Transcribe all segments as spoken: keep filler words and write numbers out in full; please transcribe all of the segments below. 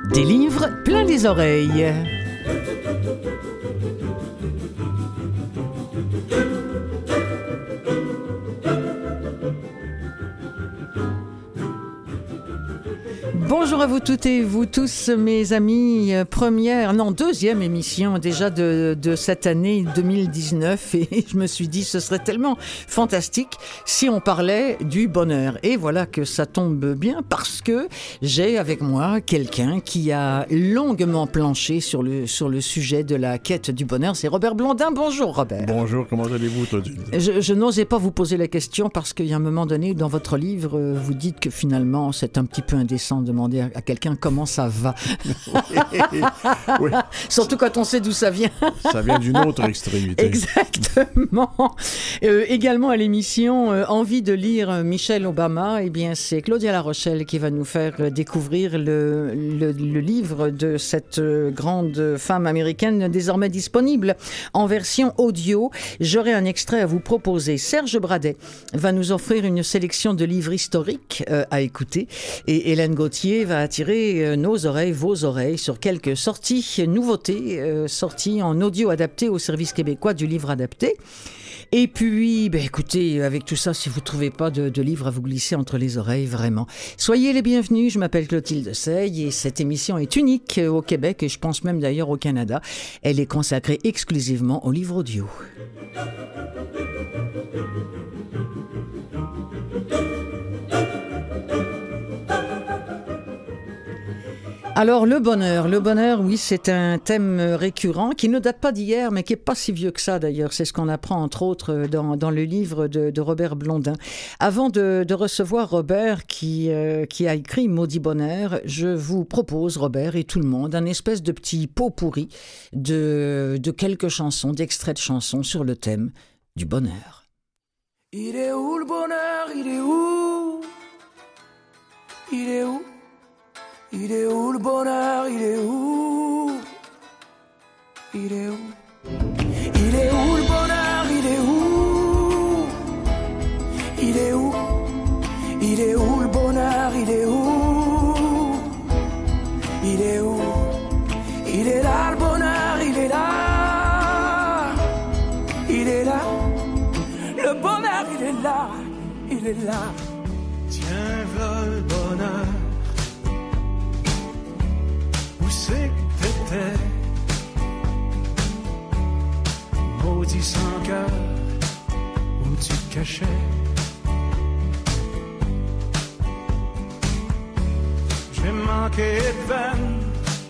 Des livres plein les oreilles. Bonjour à vous toutes et vous tous, mes amis. Première, non, deuxième émission déjà de, de cette année deux mille dix-neuf. Et je me suis dit, ce serait tellement fantastique si on parlait du bonheur. Et voilà que ça tombe bien parce que j'ai avec moi quelqu'un qui a longuement planché sur le, sur le sujet de la quête du bonheur. C'est Robert Blondin. Bonjour Robert. Bonjour, comment allez-vous, Claudine? Je, je n'osais pas vous poser la question parce qu'il y a un moment donné dans votre livre, vous dites que finalement c'est un petit peu indécent de demander à, à quelqu'un comment ça va. Oui, oui. Surtout quand on sait d'où ça vient. Ça vient d'une autre extrémité. Exactement. Euh, également à l'émission euh, Envie de lire Michelle Obama, eh bien c'est Claudia La Rochelle qui va nous faire découvrir le, le, le livre de cette grande femme américaine désormais disponible en version audio. J'aurai un extrait à vous proposer. Serge Bradet va nous offrir une sélection de livres historiques euh, à écouter et Hélène Gauthier va attirer euh, nos oreilles, vos oreilles sur quelques sorties, nouveautés, euh, sorties en audio adapté au service québécois du livre adapté. Et puis, ben écoutez, avec tout ça, si vous ne trouvez pas de, de livre à vous glisser entre les oreilles, vraiment, soyez les bienvenus. Je m'appelle Clotilde Sey et cette émission est unique au Québec et je pense même d'ailleurs au Canada. Elle est consacrée exclusivement aux livres audio. Alors, le bonheur. Le bonheur, oui, c'est un thème récurrent qui ne date pas d'hier, mais qui n'est pas si vieux que ça, d'ailleurs. C'est ce qu'on apprend, entre autres, dans, dans le livre de, de Robert Blondin. Avant de, de recevoir Robert, qui, euh, qui a écrit Maudit bonheur, je vous propose, Robert et tout le monde, un espèce de petit pot pourri de, de quelques chansons, d'extraits de chansons sur le thème du bonheur. Il est où le bonheur? Il est où? Il est où? Il est où le bonheur? Il est où? Il est où? Il est où le bonheur? Il est où? Il est où? Il est où le bonheur? Il est où? Il est où? Il est là le bonheur, il est là. Il est là. Le bonheur, il est là. Il est là. Tiens, voilà le bonheur. Où c'est que t'étais? Maudit sans cœur, où tu te cachais? J'ai manqué de veine,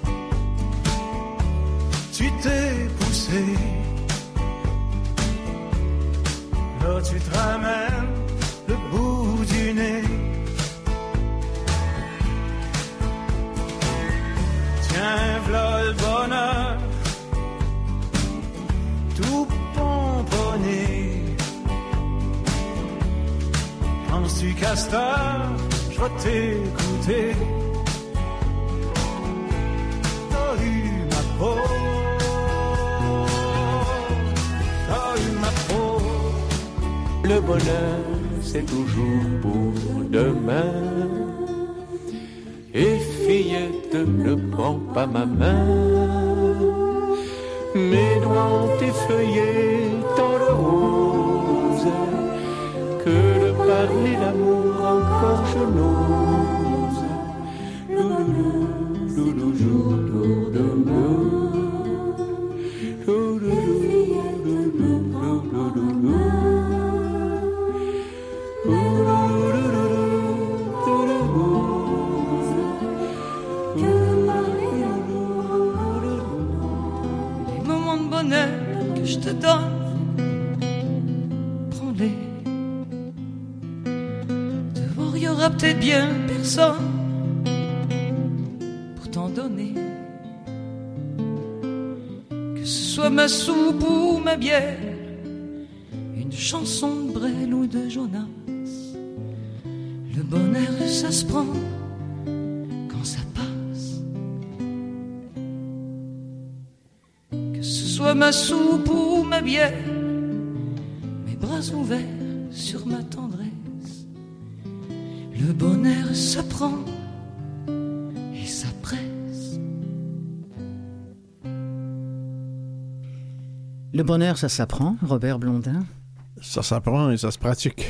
tu t'es poussé. Là tu te ramènes le bout du nez. Tiens, v'là le bonheur, tout pomponné. Penses-tu qu'à cette heure, je vais t'écouter? T'as eu ma peau, t'as eu ma peau. Le bonheur, c'est toujours pour demain. Et fillette, ne prends pas ma main. Mes doigts ont effeuillé tant de roses que de parler d'amour encore je n'ose. Loulou, loulou, loulou, loulou. Je te donne, prends-les. Dehors, il y aura peut-être bien personne pour t'en donner. Que ce soit ma soupe ou ma bière, une chanson de Brel ou de Jonas. Le bonheur, ça se prend quand ça passe. Que ce soit ma soupe ou ma bière, mes bras ouverts sur ma tendresse. Le bonheur s'apprend et ça presse. Le bonheur, ça s'apprend, Robert Blondin? Ça s'apprend et ça se pratique.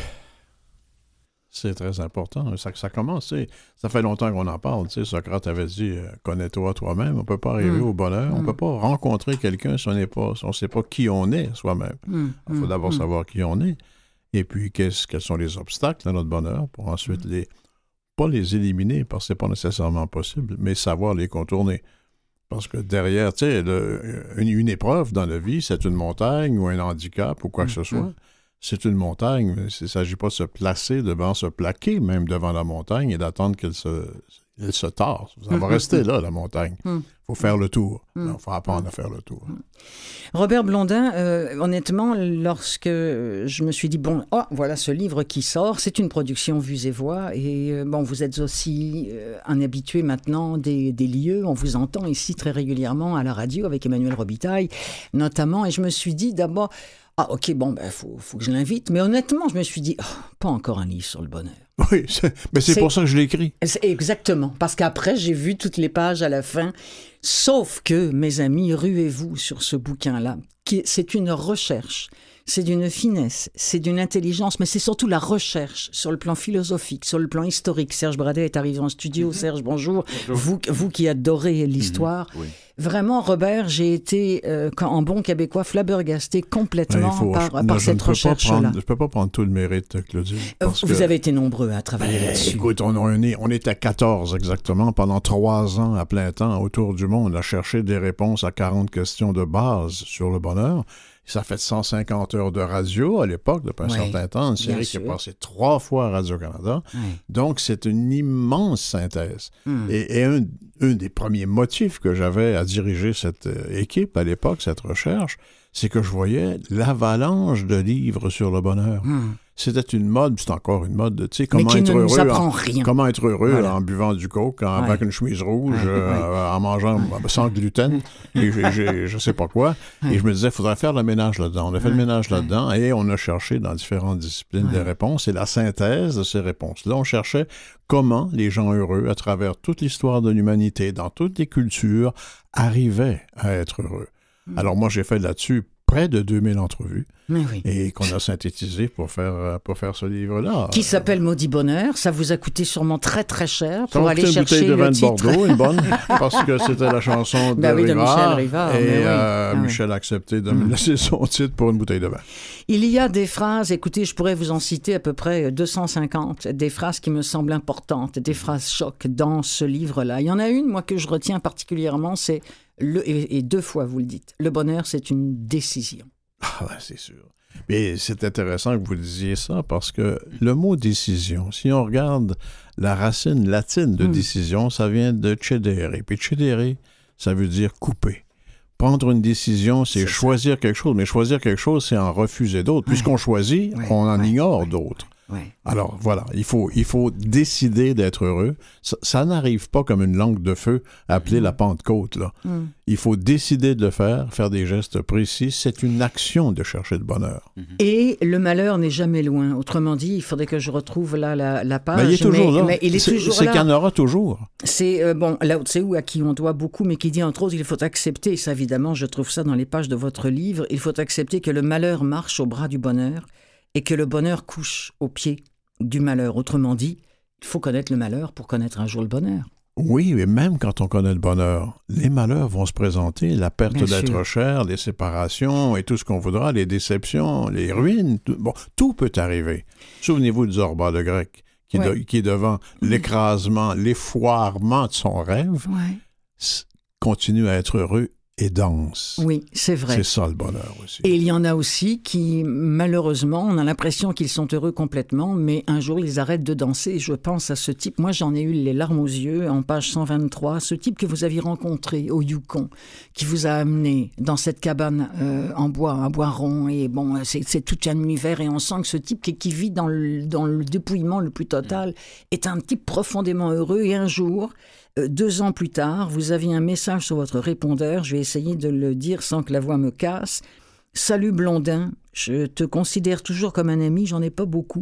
C'est très important. Ça, ça commence, tu sais, ça fait longtemps qu'on en parle. Tu sais, Socrate avait dit euh, « Connais-toi toi-même ». On ne peut pas arriver mmh. au bonheur. Mmh. On ne peut pas rencontrer quelqu'un si on n'est pas, si on ne sait pas qui on est soi-même. Mmh. Il faut d'abord mmh. savoir qui on est. Et puis, qu'est-ce, quels sont les obstacles à notre bonheur pour ensuite mmh. les... pas les éliminer parce que ce n'est pas nécessairement possible, mais savoir les contourner. Parce que derrière, tu sais, le, une, une épreuve dans la vie, c'est une montagne ou un handicap ou quoi mmh. que ce soit. Mmh. C'est une montagne, mais il ne s'agit pas de se placer devant, se plaquer même devant la montagne et d'attendre qu'elle se, elle se tord. Ça va rester là, la montagne. Il faut faire le tour. Il faut apprendre à faire le tour. Robert Blondin, euh, honnêtement, lorsque je me suis dit, bon, oh, voilà ce livre qui sort, c'est une production Vues et Voix, et euh, bon, vous êtes aussi euh, un habitué maintenant des, des lieux, on vous entend ici très régulièrement à la radio avec Emmanuel Robitaille, notamment, et je me suis dit d'abord, ah, OK, bon, ben, faut, faut que je l'invite. Mais honnêtement, je me suis dit, oh, pas encore un livre sur le bonheur. Oui, c'est, mais c'est, c'est pour ça que je l'ai écrit. C'est exactement. Parce qu'après, j'ai vu toutes les pages à la fin. Sauf que, mes amis, ruez-vous sur ce bouquin-là. Qui, c'est une recherche. C'est d'une finesse, c'est d'une intelligence, mais c'est surtout la recherche sur le plan philosophique, sur le plan historique. Serge Bradet est arrivé en studio. Mm-hmm. Serge, bonjour. bonjour. Vous, vous qui adorez l'histoire. Mm-hmm. Oui. Vraiment, Robert, j'ai été, euh, en bon québécois, flabbergasté complètement faut, par, je, par je cette recherche-là. Prendre, je ne peux pas prendre tout le mérite, Claudine. Vous que, avez été nombreux à travailler ben, là-dessus. Écoute, on, on, est, on était quatorze exactement pendant trois ans à plein temps autour du monde à chercher des réponses à quarante questions de base sur le bonheur. Ça fait cent cinquante heures de radio à l'époque, depuis un oui, certain temps, une série qui est passée trois fois à Radio-Canada. Oui. Donc, c'est une immense synthèse. Mm. Et, et un, un des premiers motifs que j'avais à diriger cette équipe à l'époque, cette recherche, c'est que je voyais l'avalanche de livres sur le bonheur. Mm. C'était une mode, c'est encore une mode, tu sais, comment être heureux, en, comment être heureux voilà. en buvant du coke, en, ouais. avec une chemise rouge, ouais. euh, ouais. en mangeant sans gluten, et j'ai, j'ai, je sais pas quoi. Ouais. Et je me disais, il faudrait faire le ménage là-dedans. On a fait ouais. le ménage là-dedans et on a cherché dans différentes disciplines ouais. des réponses et la synthèse de ces réponses-là. On cherchait comment les gens heureux, à travers toute l'histoire de l'humanité, dans toutes les cultures, arrivaient à être heureux. Mmh. Alors moi, j'ai fait là-dessus près de deux mille entrevues oui. et qu'on a synthétisé pour faire, pour faire ce livre-là. Qui s'appelle Maudit Bonheur. Ça vous a coûté sûrement très, très cher pour aller chercher une bouteille de vin de Bordeaux, une bonne, parce que c'était la chanson de, ben oui, Rivard, de Michel Rivard. Et oui. euh, ah, Michel a accepté de me mmh. laisser son titre pour une bouteille de vin. Il y a des phrases, écoutez, je pourrais vous en citer à peu près deux cent cinquante, des phrases qui me semblent importantes, des phrases choc dans ce livre-là. Il y en a une, moi, que je retiens particulièrement, c'est, le, et, et deux fois vous le dites, le bonheur, c'est une décision. Ah ouais, c'est sûr. Mais c'est intéressant que vous disiez ça parce que le mot décision, si on regarde la racine latine de mmh. décision, ça vient de cedere. Puis cedere, ça veut dire couper. Prendre une décision, c'est, c'est choisir ça. quelque chose. Mais choisir quelque chose, c'est en refuser d'autres. Ouais. Puisqu'on choisit, ouais. on en ouais. ignore ouais. d'autres. Ouais. Alors, voilà, il faut, il faut décider d'être heureux. Ça, ça n'arrive pas comme une langue de feu appelée mmh. la Pentecôte, là. Mmh. Il faut décider de le faire, faire des gestes précis. C'est une action de chercher le bonheur. Mmh. Et le malheur n'est jamais loin. Autrement dit, il faudrait que je retrouve là la, la page. Mais il est toujours mais, là. Mais il est c'est, toujours c'est là. qu'il y en aura toujours. C'est, euh, bon, Lao Tse à qui on doit beaucoup, mais qui dit, entre autres, il faut accepter, et ça, évidemment, je trouve ça dans les pages de votre livre, il faut accepter que le malheur marche au bras du bonheur et que le bonheur couche aux pieds du malheur. Autrement dit, il faut connaître le malheur pour connaître un jour le bonheur. Oui, mais même quand on connaît le bonheur, les malheurs vont se présenter, la perte Bien d'être sûr. cher, les séparations et tout ce qu'on voudra, les déceptions, les ruines, tout, bon, tout peut arriver. Souvenez-vous de Zorba le Grec, qui, ouais. de, qui est devant l'écrasement, l'effoirement de son rêve, ouais. continue à être heureux et danse. Oui, c'est vrai. C'est ça le bonheur aussi. Et il y en a aussi qui, malheureusement, on a l'impression qu'ils sont heureux complètement, mais un jour, ils arrêtent de danser. Je pense à ce type, moi j'en ai eu les larmes aux yeux, en page cent vingt-trois, ce type que vous aviez rencontré au Yukon, qui vous a amené dans cette cabane euh, en bois, en bois rond, et bon, c'est, c'est tout un univers, et on sent que ce type qui, qui vit dans le, dans le dépouillement le plus total est un type profondément heureux, et un jour... Deux ans plus tard, vous aviez un message sur votre répondeur, je vais essayer de le dire sans que la voix me casse. « Salut Blondin, je te considère toujours comme un ami, j'en ai pas beaucoup.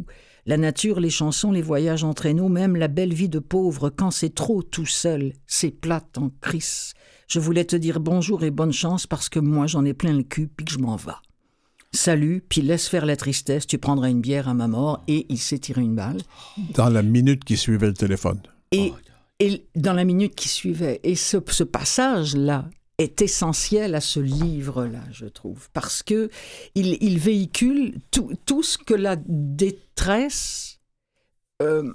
La nature, les chansons, les voyages en traîneau, même la belle vie de pauvre, quand c'est trop tout seul, c'est plate en crise. Je voulais te dire bonjour et bonne chance parce que moi j'en ai plein le cul puis que je m'en vais. Salut, puis laisse faire la tristesse, tu prendras une bière à ma mort. Et il s'est tiré une balle. Dans la minute qui suivait le téléphone. Et, et dans la minute qui suivait. Et ce, ce passage-là est essentiel à ce livre-là, je trouve. Parce que il, il véhicule tout, tout ce que la détresse... Euh,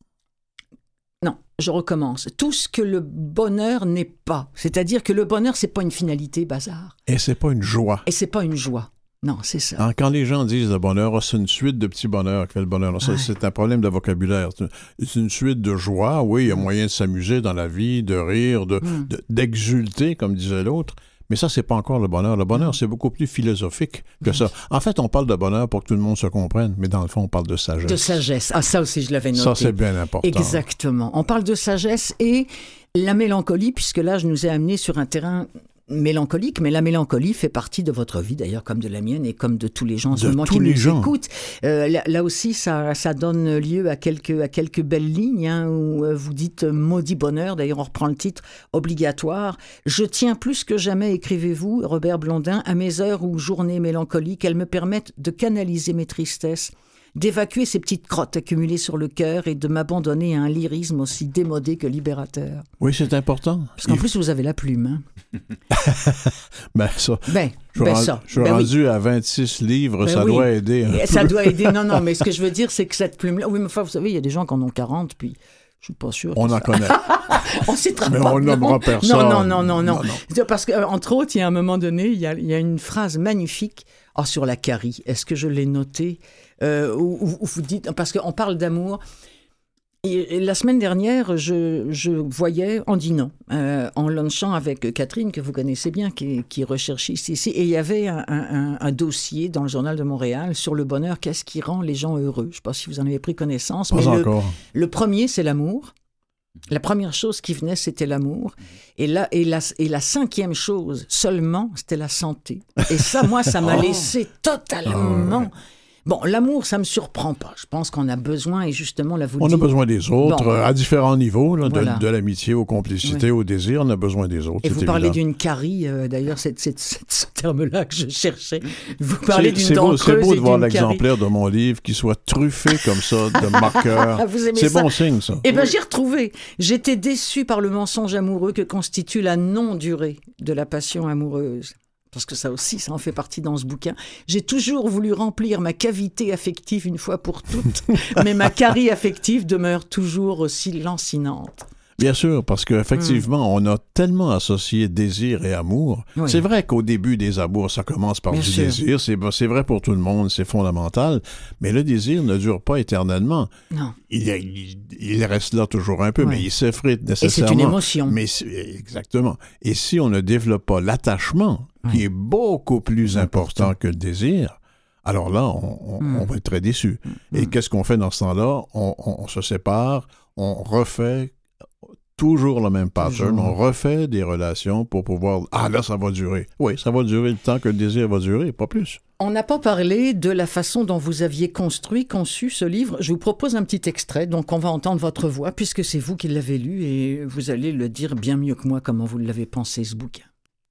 non, je recommence. Tout ce que le bonheur n'est pas. C'est-à-dire que le bonheur, c'est pas une finalité, bazar. Et c'est pas une joie. Et c'est pas une joie. Non, c'est ça. Hein, quand les gens disent le bonheur, oh, c'est une suite de petits bonheurs qui fait le bonheur. Ça, ouais. C'est un problème de vocabulaire. C'est une suite de joie. Oui, il y a moyen de s'amuser dans la vie, de rire, de, mm. de, d'exulter, comme disait l'autre. Mais ça, c'est pas encore le bonheur. Le bonheur, c'est beaucoup plus philosophique que ça. En fait, on parle de bonheur pour que tout le monde se comprenne, mais dans le fond, on parle de sagesse. De sagesse. Ah, ça aussi, je l'avais noté. Ça, c'est bien important. Exactement. On parle de sagesse et la mélancolie, puisque là, je nous ai amené sur un terrain mélancolique, mais la mélancolie fait partie de votre vie, d'ailleurs, comme de la mienne et comme de tous les gens en ce moment qui nous gens. écoutent. Euh, là, là aussi, ça, ça donne lieu à quelques, à quelques belles lignes, hein, où vous dites « maudit bonheur », d'ailleurs, on reprend le titre obligatoire. « Je tiens plus que jamais, écrivez-vous, Robert Blondin, à mes heures ou journées mélancoliques, elles me permettent de canaliser mes tristesses, d'évacuer ces petites crottes accumulées sur le cœur et de m'abandonner à un lyrisme aussi démodé que libérateur. » Oui, c'est important. Parce qu'en Il... plus, vous avez la plume. Hein. ben ça, ben, je ben rend, ça. Je suis ben rendu oui. à vingt-six livres, ben ça oui. doit aider. Un ça peu. doit aider. Non, non, mais ce que je veux dire, c'est que cette plume-là... Oui, mais enfin, vous savez, il y a des gens qui en ont quarante, puis je suis pas sûr. On en ça... connaît. on citera mais pas. on nommera personne. Non, non, non, non, non. non, non. Parce qu'entre autres, il y a un moment donné, il y a, il y a une phrase magnifique oh, sur la carie. Est-ce que je l'ai notée euh, où, où vous dites... Parce qu'on parle d'amour... Et, et la semaine dernière, je, je voyais Andino euh, en lunchant avec Catherine, que vous connaissez bien, qui, qui est recherchiste ici. Et il y avait un, un, un dossier dans le Journal de Montréal sur le bonheur, qu'est-ce qui rend les gens heureux. Je ne sais pas si vous en avez pris connaissance. Pas mais encore. Le, le premier, c'est l'amour. La première chose qui venait, c'était l'amour. Et, là, et, la, et la cinquième chose seulement, c'était la santé. Et ça, moi, ça m'a oh. laissé totalement... Oh. Bon, l'amour, ça ne me surprend pas. Je pense qu'on a besoin, et justement, là, vous On le a dites. besoin des autres, bon. à différents niveaux, là, voilà. de, de l'amitié aux complicités, oui. au désir, on a besoin des autres. Et vous évident. parlez d'une carie, euh, d'ailleurs, c'est, c'est, c'est ce terme-là que je cherchais. Vous parlez c'est, d'une c'est dent beau, creuse C'est beau de voir carie. l'exemplaire de mon livre qui soit truffé comme ça de marqueurs. Vous aimez c'est ça? bon signe, ça. Eh bien, j'ai retrouvé. J'étais déçue par le mensonge amoureux que constitue la non-durée de la passion amoureuse. Parce que ça aussi, ça en fait partie dans ce bouquin. J'ai toujours voulu remplir ma cavité affective une fois pour toutes, mais ma carie affective demeure toujours aussi lancinante. Bien sûr, parce qu'effectivement, mmh. on a tellement associé désir et amour. Oui. C'est vrai qu'au début des amours, ça commence par Bien du sûr. désir. C'est, c'est vrai pour tout le monde, c'est fondamental. Mais le désir ne dure pas éternellement. Non. Il, il, il reste là toujours un peu, oui. mais il s'effrite nécessairement. Et c'est une émotion. Mais exactement. Et si on ne développe pas l'attachement, oui. qui est beaucoup plus important, important que le désir, alors là, on, on, mmh. on va être très déçu. Mmh. Et qu'est-ce qu'on fait dans ce temps-là? On, on, on se sépare, on refait toujours le même pattern. Toujours. On refait des relations pour pouvoir... Ah, là, ça va durer. Oui, ça va durer le temps que le désir va durer, pas plus. On n'a pas parlé de la façon dont vous aviez construit, conçu ce livre. Je vous propose un petit extrait, donc on va entendre votre voix, puisque c'est vous qui l'avez lu, et vous allez le dire bien mieux que moi comment vous l'avez pensé, ce bouquin.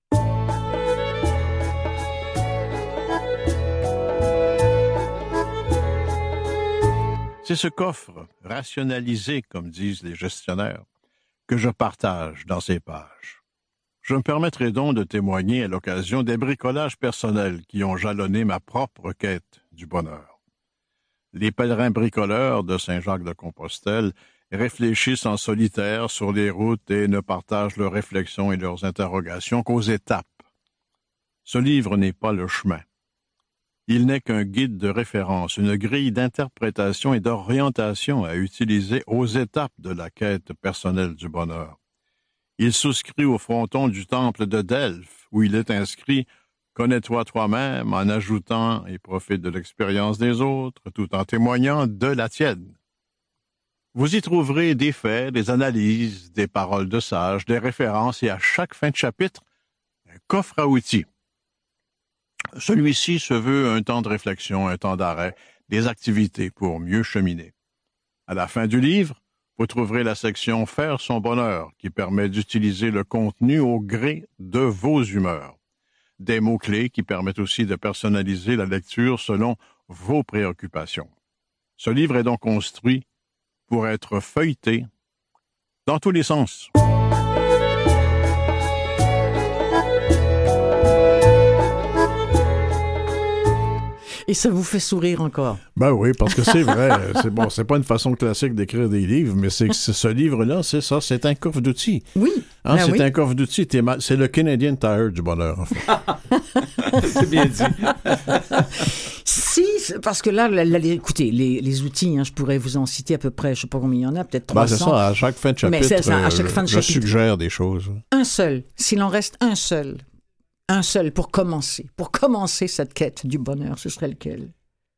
C'est ce coffre, rationalisé, comme disent les gestionnaires, que je partage dans ces pages. Je me permettrai donc de témoigner à l'occasion des bricolages personnels qui ont jalonné ma propre quête du bonheur. Les pèlerins bricoleurs de Saint-Jacques-de-Compostelle réfléchissent en solitaire sur les routes et ne partagent leurs réflexions et leurs interrogations qu'aux étapes. Ce livre n'est pas le chemin. Il n'est qu'un guide de référence, une grille d'interprétation et d'orientation à utiliser aux étapes de la quête personnelle du bonheur. Il souscrit au fronton du temple de Delphes, où il est inscrit « Connais-toi toi-même en ajoutant et profite de l'expérience des autres, tout en témoignant de la tienne. » Vous y trouverez des faits, des analyses, des paroles de sages, des références et à chaque fin de chapitre, un coffre à outils. Celui-ci se veut un temps de réflexion, un temps d'arrêt, des activités pour mieux cheminer. À la fin du livre, vous trouverez la section « Faire son bonheur » qui permet d'utiliser le contenu au gré de vos humeurs. Des mots-clés qui permettent aussi de personnaliser la lecture selon vos préoccupations. Ce livre est donc construit pour être feuilleté dans tous les sens. Et ça vous fait sourire encore? Ben oui, parce que c'est vrai. C'est bon, c'est pas une façon classique d'écrire des livres, mais c'est, c'est ce livre-là, c'est ça, c'est un coffre d'outils. Oui. Hein, ben c'est oui. un coffre d'outils. T'es mal, c'est le Canadian Tire du bonheur, en fait. C'est bien dit. Si, parce que là, là, là, écoutez, les, les outils, hein, je pourrais vous en citer à peu près, je sais pas combien il y en a, peut-être Ben, trois cents. c'est ça, à chaque fin de chapitre, Mais c'est ça, à chaque fin de je chapitre. suggère des choses. Un seul, s'il en reste un seul, un seul pour commencer, pour commencer cette quête du bonheur, ce serait lequel?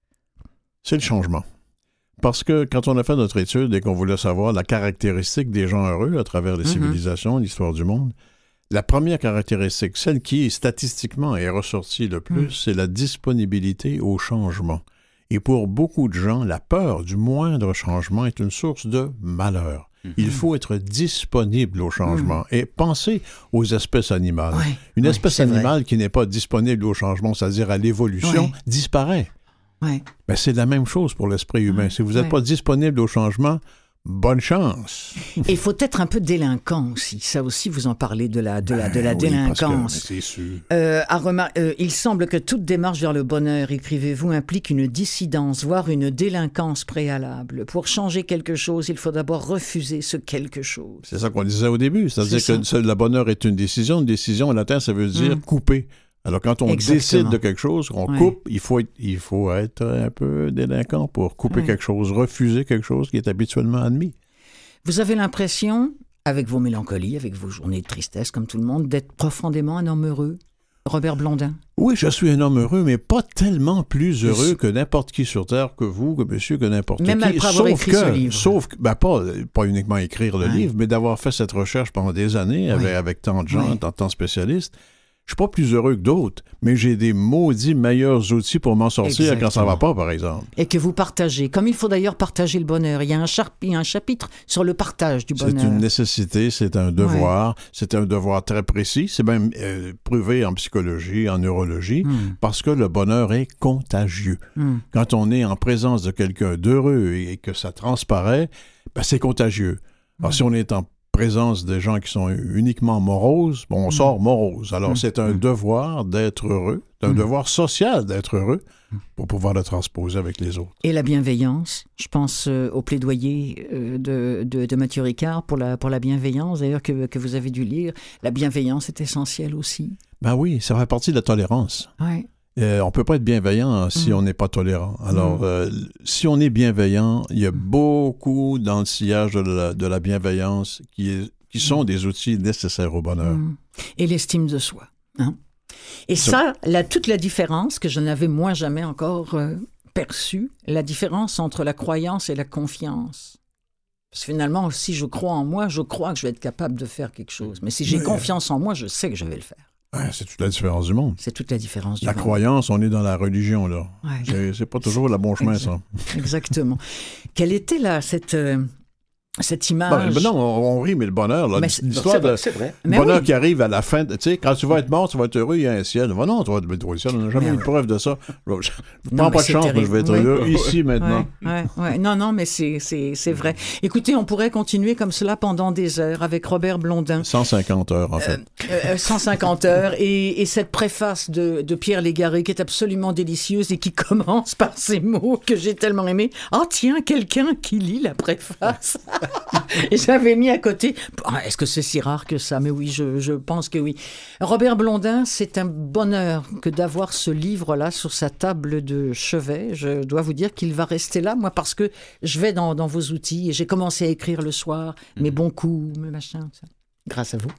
C'est le changement. Parce que quand on a fait notre étude et qu'on voulait savoir la caractéristique des gens heureux à travers les Mm-hmm. civilisations, l'histoire du monde, la première caractéristique, celle qui statistiquement est ressortie le plus, Mm. c'est la disponibilité au changement. Et pour beaucoup de gens, la peur du moindre changement est une source de malheur. Mm-hmm. Il faut être disponible au changement. Mm. Et pensez aux espèces animales. Ouais, une ouais, espèce animale qui n'est pas disponible au changement, c'est-à-dire à l'évolution, ouais. disparaît. Ouais. Ben, c'est la même chose pour l'esprit humain. Ouais, si vous n'êtes ouais. pas disponible au changement, bonne chance. Et il faut être un peu délinquant aussi. Ça aussi, vous en parlez de la, de la, de la Ben oui, délinquance. parce que, c'est sûr. Euh, à remar- euh, il semble que toute démarche vers le bonheur, écrivez-vous, implique une dissidence, voire une délinquance préalable. Pour changer quelque chose, il faut d'abord refuser ce quelque chose. C'est ça qu'on disait au début. C'est-à-dire C'est que le bonheur est une décision. Une décision, en latin, ça veut dire Mm. couper. Alors, quand on Exactement. décide de quelque chose, on Ouais. coupe, il faut, être, il faut être un peu délinquant pour couper Ouais. quelque chose, refuser quelque chose qui est habituellement admis. Vous avez l'impression, avec vos mélancolies, avec vos journées de tristesse, comme tout le monde, d'être profondément un homme heureux. Robert Blondin. Oui, je suis un homme heureux, mais pas tellement plus heureux Je... que n'importe qui sur Terre, que vous, que monsieur, que n'importe Même qui. après avoir sauf écrit que, ce livre. Sauf que, ben pas, pas uniquement écrire le Ouais. livre, mais d'avoir fait cette recherche pendant des années avec, Ouais. avec tant de gens, Ouais. tant, tant de spécialistes. Je suis pas plus heureux que d'autres, mais j'ai des maudits meilleurs outils pour m'en sortir Exactement. quand ça va pas, par exemple. Et que vous partagez, comme il faut d'ailleurs partager le bonheur. Il y a un, char- il y a un chapitre sur le partage du bonheur. C'est une nécessité, c'est un devoir, ouais. c'est un devoir très précis, c'est même euh, prouvé en psychologie, en neurologie, Mm. parce que le bonheur est contagieux. Mm. Quand on est en présence de quelqu'un d'heureux et que ça transparaît, ben c'est contagieux. Alors mm. si on est en présence des gens qui sont uniquement moroses, bon, on mmh. sort morose. Alors, mmh. c'est un mmh. devoir d'être heureux, c'est un mmh. devoir social d'être heureux pour pouvoir le transposer avec les autres. Et la bienveillance, je pense euh, au plaidoyer euh, de, de, de Mathieu Ricard pour la, pour la bienveillance, d'ailleurs, que, que vous avez dû lire. La bienveillance est essentielle aussi. Ben oui, ça fait partie de la tolérance. Oui. Euh, on ne peut pas être bienveillant si mmh. on n'est pas tolérant. Alors, mmh. euh, si on est bienveillant, il y a beaucoup dans le sillage de la, de la bienveillance qui, est, qui sont mmh. des outils nécessaires au bonheur. Mmh. Et l'estime de soi. Hein? Et ça, ça la, toute la différence que je n'avais moi jamais encore euh, perçue, la différence entre la croyance et la confiance. Parce que finalement, si je crois en moi, je crois que je vais être capable de faire quelque chose. Mais si j'ai oui. confiance en moi, je sais que je vais le faire. Ouais, c'est toute la différence du monde. C'est toute la différence du la monde. La croyance, on est dans la religion, là. Ouais. C'est, c'est pas toujours le bon chemin, exact. ça. Exactement. Quelle était, là, cette... Euh... Cette image... Ben, ben non, on, on rit, mais le bonheur, là, mais l'histoire c'est vrai, de c'est vrai. le bonheur oui. qui arrive à la fin, tu sais, quand tu vas être mort, tu vas être heureux, il y a un ciel. Ben non, tu vas être au ciel, on n'a jamais eu de preuve de ça. Je ne prends pas de chance, mais je vais être oui. là, ici, maintenant. Ouais, ouais, ouais. Non, non, mais c'est, c'est, c'est vrai. Écoutez, on pourrait continuer comme cela pendant des heures avec Robert Blondin. cent cinquante heures, en fait. Euh, euh, cent cinquante heures, et, et cette préface de, de Pierre Légaré qui est absolument délicieuse et qui commence par ces mots que j'ai tellement aimés. « Ah, tiens, quelqu'un qui lit la préface !» Et j'avais mis à côté, est-ce que c'est si rare que ça? Mais oui, je, je pense que oui. Robert Blondin, c'est un bonheur que d'avoir ce livre-là sur sa table de chevet. Je dois vous dire qu'il va rester là, moi, parce que je vais dans, dans vos outils et j'ai commencé à écrire le soir, mes bons coups, mes machins, ça. Grâce à vous.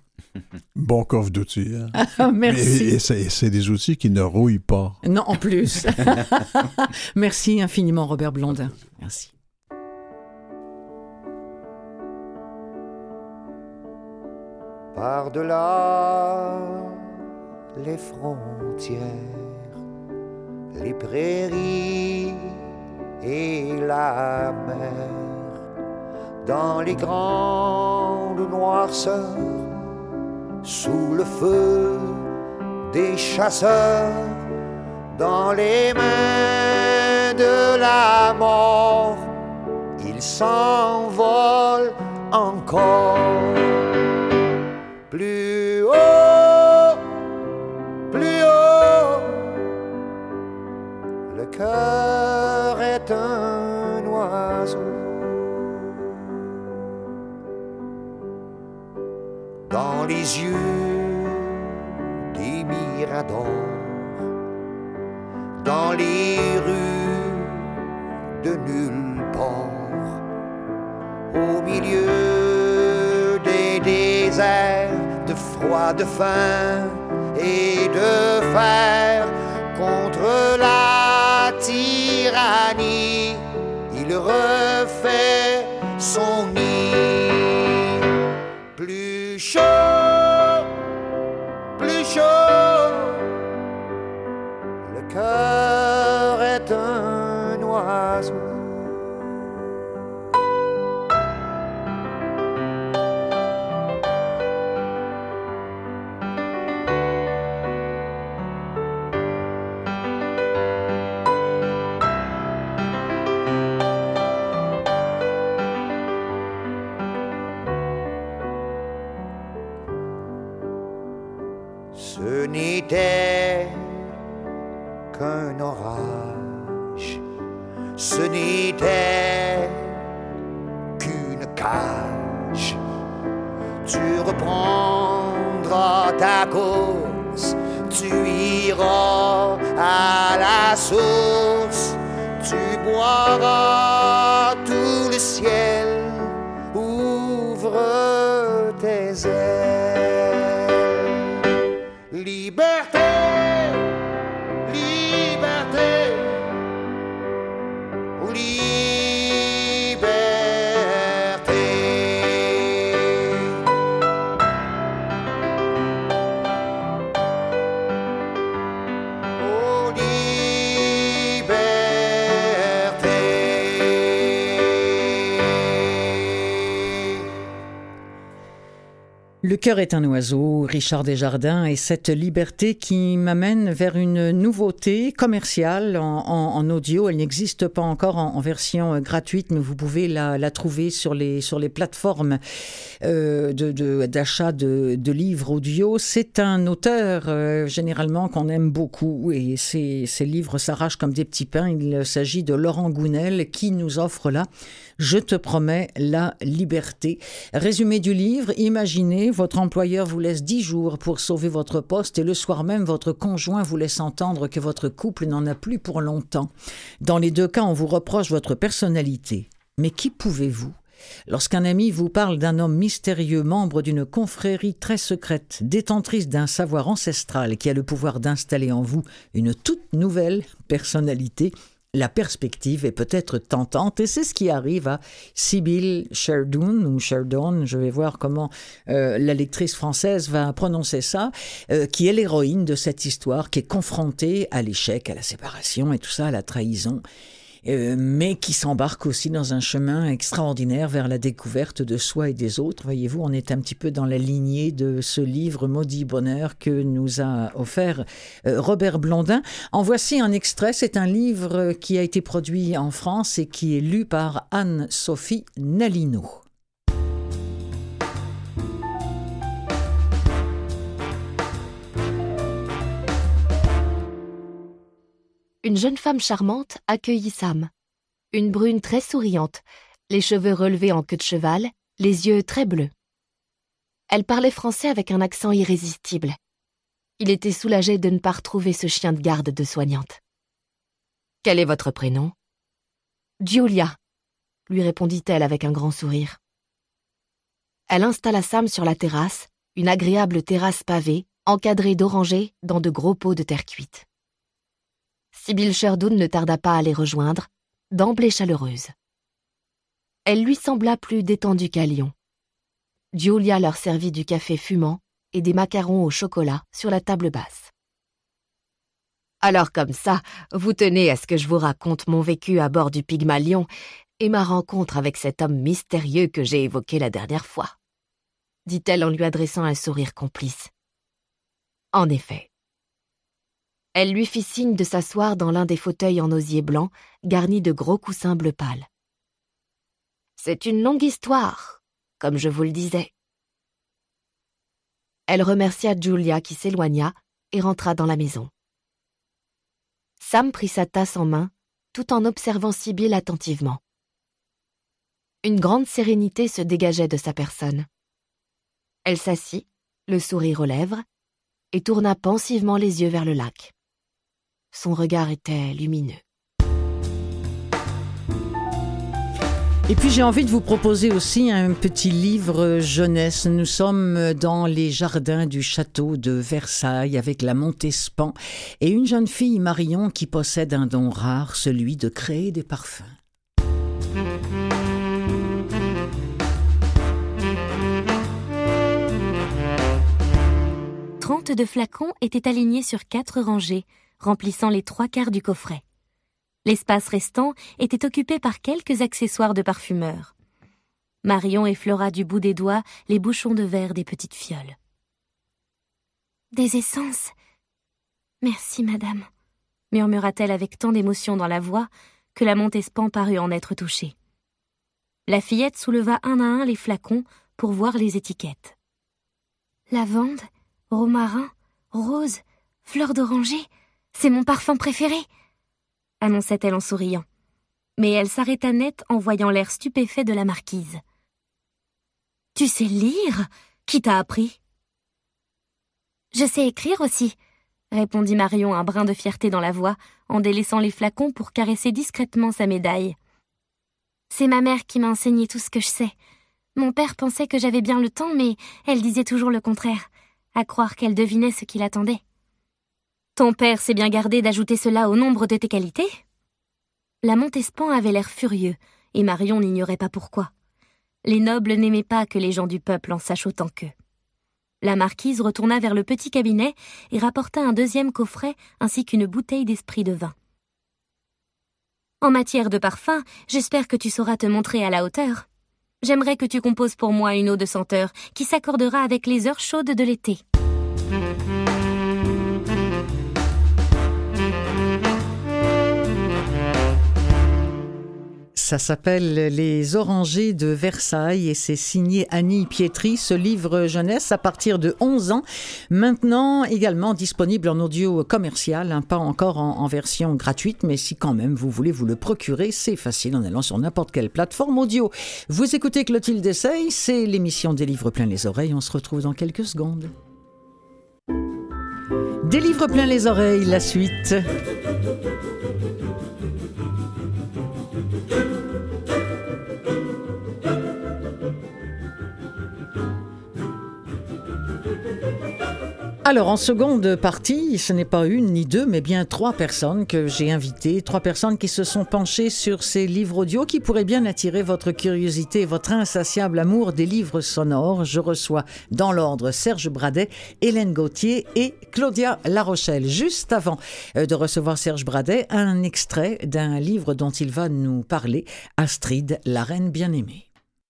Bon coffre d'outils. Hein? Ah, merci. Et, et c'est, c'est des outils qui ne rouillent pas. Non, en plus. Merci infiniment, Robert Blondin. Merci. Par-delà les frontières, les prairies et la mer. Dans les grandes noirceurs, sous le feu des chasseurs, dans les mains de la mort, il s'envole encore. Plus haut, plus haut, le cœur est un oiseau. Dans les yeux des miradors, dans les rues de nulle part, au milieu des déserts de froid, de faim et de fer, contre la tyrannie, il refait son nid. Plus chaud, plus chaud, le cœur est un oiseau. Ce n'était qu'un orage, ce n'était qu'une cage. Tu reprendras ta course, tu iras à la source, tu boiras tout le ciel, ouvre tes ailes. Liberté, liberté, liberté. Oh, liberté. Le cœur est un oiseau, Richard Desjardins, et cette liberté qui m'amène vers une nouveauté commerciale en, en, en audio. Elle n'existe pas encore en, en version gratuite, mais vous pouvez la, la trouver sur les, sur les plateformes euh, de, de, d'achat de, de livres audio. C'est un auteur euh, généralement qu'on aime beaucoup et ses, ses livres s'arrachent comme des petits pains. Il s'agit de Laurent Gounelle qui nous offre là « Je te promets la liberté ». Résumé du livre, imaginez, votre employeur vous laisse dix jours pour sauver votre poste et le soir même, votre conjoint vous laisse entendre que votre couple n'en a plus pour longtemps. Dans les deux cas, on vous reproche votre personnalité. Mais qui pouvez-vous ? Lorsqu'un ami vous parle d'un homme mystérieux, membre d'une confrérie très secrète, détentrice d'un savoir ancestral qui a le pouvoir d'installer en vous une toute nouvelle personnalité, la perspective est peut-être tentante et c'est ce qui arrive à Sybil Sheridan ou Sheridan, je vais voir comment euh, la lectrice française va prononcer ça, euh, qui est l'héroïne de cette histoire, qui est confrontée à l'échec, à la séparation et tout ça, à la trahison. Euh, mais qui s'embarque aussi dans un chemin extraordinaire vers la découverte de soi et des autres. Voyez-vous, on est un petit peu dans la lignée de ce livre Maudit bonheur que nous a offert euh, Robert Blondin. En voici un extrait. C'est un livre qui a été produit en France et qui est lu par Anne-Sophie Nalino. Une jeune femme charmante accueillit Sam. Une brune très souriante, les cheveux relevés en queue de cheval, les yeux très bleus. Elle parlait français avec un accent irrésistible. Il était soulagé de ne pas retrouver ce chien de garde de soignante. « Quel est votre prénom ?»« Giulia », lui répondit-elle avec un grand sourire. Elle installa Sam sur la terrasse, une agréable terrasse pavée, encadrée d'orangers dans de gros pots de terre cuite. Sybil Sheridan ne tarda pas à les rejoindre, d'emblée chaleureuse. Elle lui sembla plus détendue qu'à Lyon. Giulia leur servit du café fumant et des macarons au chocolat sur la table basse. Alors comme ça, vous tenez à ce que je vous raconte mon vécu à bord du Pygmalion et ma rencontre avec cet homme mystérieux que j'ai évoqué la dernière fois, dit-elle en lui adressant un sourire complice. En effet. Elle lui fit signe de s'asseoir dans l'un des fauteuils en osier blanc, garnis de gros coussins bleu pâle. C'est une longue histoire, comme je vous le disais. Elle remercia Julia qui s'éloigna et rentra dans la maison. Sam prit sa tasse en main, tout en observant Sibyl attentivement. Une grande sérénité se dégageait de sa personne. Elle s'assit, le sourire aux lèvres, et tourna pensivement les yeux vers le lac. Son regard était lumineux. Et puis j'ai envie de vous proposer aussi un petit livre jeunesse. Nous sommes dans les jardins du château de Versailles avec la Montespan et une jeune fille, Marion, qui possède un don rare, celui de créer des parfums. Trente-deux flacons étaient alignés sur quatre rangées, remplissant les trois quarts du coffret. L'espace restant était occupé par quelques accessoires de parfumeurs. Marion effleura du bout des doigts les bouchons de verre des petites fioles. « Des essences ? Merci, madame », murmura-t-elle avec tant d'émotion dans la voix que la Montespan parut en être touchée. La fillette souleva un à un les flacons pour voir les étiquettes. « Lavande, romarin, rose, fleur d'oranger, c'est mon parfum préféré !» annonçait-elle en souriant. Mais elle s'arrêta net en voyant l'air stupéfait de la marquise. « Tu sais lire ? Qui t'a appris ?»« Je sais écrire aussi », répondit Marion, un brin de fierté dans la voix, en délaissant les flacons pour caresser discrètement sa médaille. « C'est ma mère qui m'a enseigné tout ce que je sais. Mon père pensait que j'avais bien le temps, mais elle disait toujours le contraire, à croire qu'elle devinait ce qui l'attendait. » Ton père s'est bien gardé d'ajouter cela au nombre de tes qualités ? La Montespan avait l'air furieux, et Marion n'ignorait pas pourquoi. Les nobles n'aimaient pas que les gens du peuple en sachent autant qu'eux. La marquise retourna vers le petit cabinet et rapporta un deuxième coffret ainsi qu'une bouteille d'esprit de vin. En matière de parfum, j'espère que tu sauras te montrer à la hauteur. J'aimerais que tu composes pour moi une eau de senteur qui s'accordera avec les heures chaudes de l'été. Ça s'appelle Les Orangers de Versailles et c'est signé Annie Pietri, ce livre jeunesse à partir de onze ans. Maintenant également disponible en audio commercial, hein, pas encore en, en version gratuite, mais si quand même vous voulez vous le procurer, c'est facile en allant sur n'importe quelle plateforme audio. Vous écoutez Clotilde Essaye, c'est l'émission des livres plein les oreilles. On se retrouve dans quelques secondes. Des livres plein les oreilles, la suite. Alors, en seconde partie, ce n'est pas une ni deux, mais bien trois personnes que j'ai invitées, trois personnes qui se sont penchées sur ces livres audio qui pourraient bien attirer votre curiosité et votre insatiable amour des livres sonores. Je reçois dans l'ordre Serge Bradet, Hélène Gauthier et Claudia Larochelle. Juste avant de recevoir Serge Bradet, un extrait d'un livre dont il va nous parler, Astrid, la reine bien-aimée.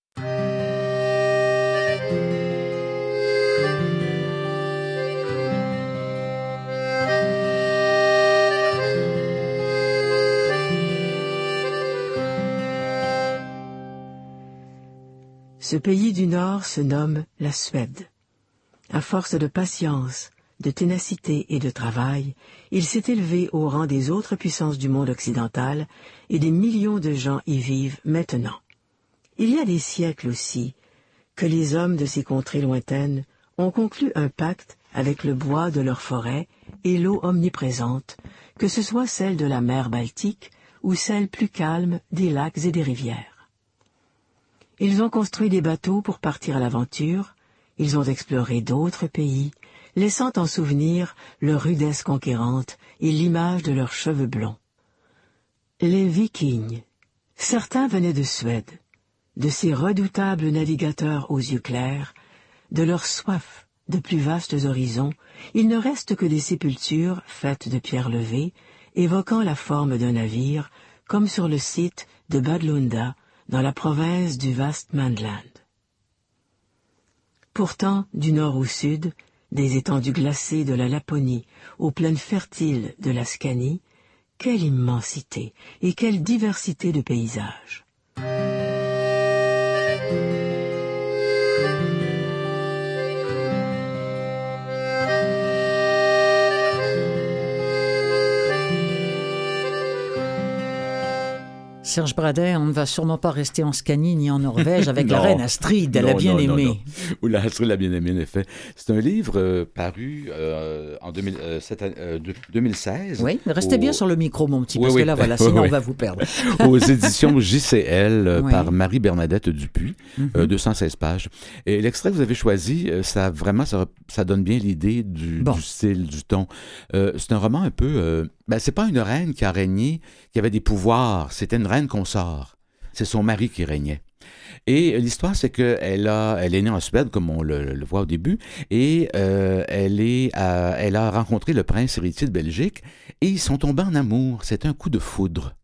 Ce pays du Nord se nomme la Suède. À force de patience, de ténacité et de travail, il s'est élevé au rang des autres puissances du monde occidental et des millions de gens y vivent maintenant. Il y a des siècles aussi que les hommes de ces contrées lointaines ont conclu un pacte avec le bois de leurs forêts et l'eau omniprésente, que ce soit celle de la mer Baltique ou celle plus calme des lacs et des rivières. Ils ont construit des bateaux pour partir à l'aventure, ils ont exploré d'autres pays, laissant en souvenir leur rudesse conquérante et l'image de leurs cheveux blonds. Les Vikings, certains venaient de Suède, de ces redoutables navigateurs aux yeux clairs, de leur soif de plus vastes horizons, il ne reste que des sépultures faites de pierres levées, évoquant la forme d'un navire, comme sur le site de Bad Lunda, dans la province du vaste Mandland. Pourtant, du nord au sud, des étendues glacées de la Laponie aux plaines fertiles de la Scanie, quelle immensité et quelle diversité de paysages. Serge Bradet, on ne va sûrement pas rester en Scanie ni en Norvège avec Non. la reine Astrid, elle Non, a bien non, non, aimé. non. Ou la Astrid l'a bien aimé, en effet. C'est un livre euh, paru euh, en deux mille, euh, cette année- euh, de- deux mille seize. Oui, restez au- bien sur le micro, mon petit, Oui, parce oui. que là, voilà, Oui, sinon oui. on va vous perdre. Aux éditions J C L euh, Oui. par Marie-Bernadette Dupuis, Mhm. euh, deux cent seize pages. Et l'extrait que vous avez choisi, euh, ça vraiment, ça, ça donne bien l'idée du, Bon. du style, du ton. Euh, c'est un roman un peu... Euh, ben, c'est pas une reine qui a régné, qui avait des pouvoirs. C'était une reine consort. C'est son mari qui régnait. Et l'histoire, c'est qu'elle a, elle est née en Suède, comme on le, le voit au début, et euh, elle, est à- elle a rencontré le prince héritier de Belgique, et ils sont tombés en amour. C'était un coup de foudre.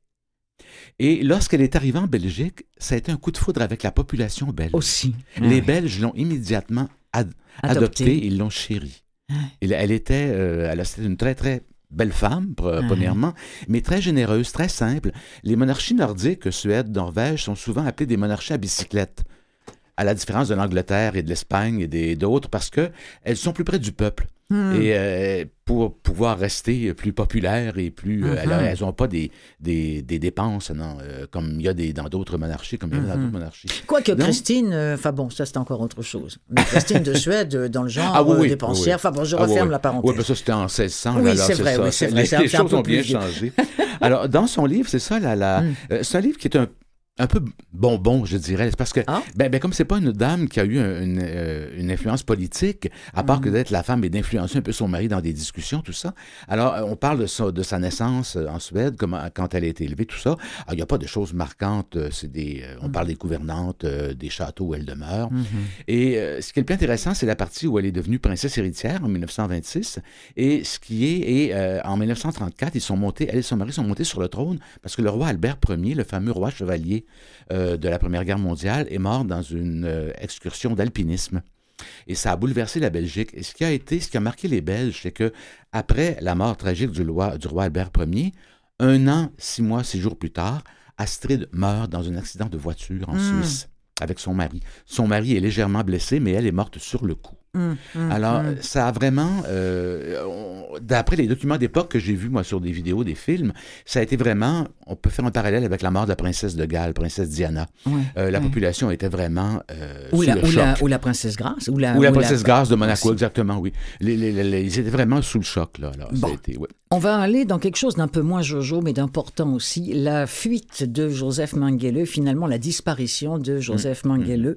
Et lorsqu'elle est arrivée en Belgique, ça a été un coup de foudre avec la population belge. Aussi. Les Ah oui. Belges l'ont immédiatement ad- Adoptée. adoptée, ils l'ont chérie. Elle, elle était, euh, elle a- c'était une très, très belle femme, pre- Ah. premièrement, mais très généreuse, très simple. Les monarchies nordiques, Suède, Norvège, sont souvent appelées des monarchies à bicyclette, à la différence de l'Angleterre et de l'Espagne et des- d'autres, parce qu'elles sont plus près du peuple. Hmm. Et euh, pour pouvoir rester plus populaires et plus... euh, Mhm. elles n'ont pas des, des, des dépenses, non, euh, comme il y a des, dans d'autres monarchies, comme il y a dans Mhm. d'autres monarchies. Quoique Donc- Christine, euh, enfin bon, ça c'est encore autre chose. Mais Christine de Suède, euh, dans le genre Ah oui, euh, oui, dépensière, oui, oui. enfin bon, je Ah oui, referme oui. la parenthèse. Oui, ben ça, c'était en seize cents. Oui, là, là, c'est vrai, ça. oui, c'est vrai, Les, c'est un- les c'est un choses peu ont plus bien vieux. changé. Alors, dans son livre, c'est ça, la, la, Mm. euh, c'est un livre qui est un, un peu bonbon, je dirais. C'est parce que, Ah. ben, ben, comme c'est pas une dame qui a eu un- une, euh, une influence politique, à part Mm. que d'être la femme et d'influencer un peu son mari dans des discussions, tout ça. Alors, euh, on parle de, sa, de sa naissance euh, en Suède, comment, quand elle a été élevée, tout ça. Alors, il n'y a pas de choses marquantes. euh, C'est des, euh, on Mm. parle des gouvernantes, euh, des châteaux où elle demeure. Mhm. Et euh, ce qui est le plus intéressant, c'est la partie où elle est devenue princesse héritière en dix-neuf cent vingt-six. Et ce qui est, et, euh, en dix-neuf cent trente-quatre, ils sont montés, elle et son mari sont montés sur le trône parce que le roi Albert Ier, le fameux roi chevalier euh, de la Première Guerre mondiale, est mort dans une euh, excursion d'alpinisme. Et ça a bouleversé la Belgique. Et ce qui a été, ce qui a marqué les Belges, c'est que après la mort tragique du roi, du roi Albert Ier, un an, six mois, six jours plus tard, Astrid meurt dans un accident de voiture en Mm. Suisse avec son mari. Son mari est légèrement blessé, mais elle est morte sur le coup. Mm, mm, Alors, mm. ça a vraiment, euh, on- d'après les documents d'époque que j'ai vus, moi, sur des vidéos, des films, ça a été vraiment, on peut faire un parallèle avec la mort de la princesse de Galles, princesse Diana. Ouais, Euh, la ouais. population était vraiment euh, Ou sous la, le ou, choc. la, ou la princesse Grace. Ou la, Ou la ou princesse Grace de Monaco, Aussi. exactement, oui. Les, les- les- les- ils étaient vraiment sous le choc, là. Alors, ça Bon. a été, ouais. On va aller dans quelque chose d'un peu moins jojo, mais d'important aussi. La fuite de Joseph Mengele, finalement la disparition de Joseph Mmh. Mengele,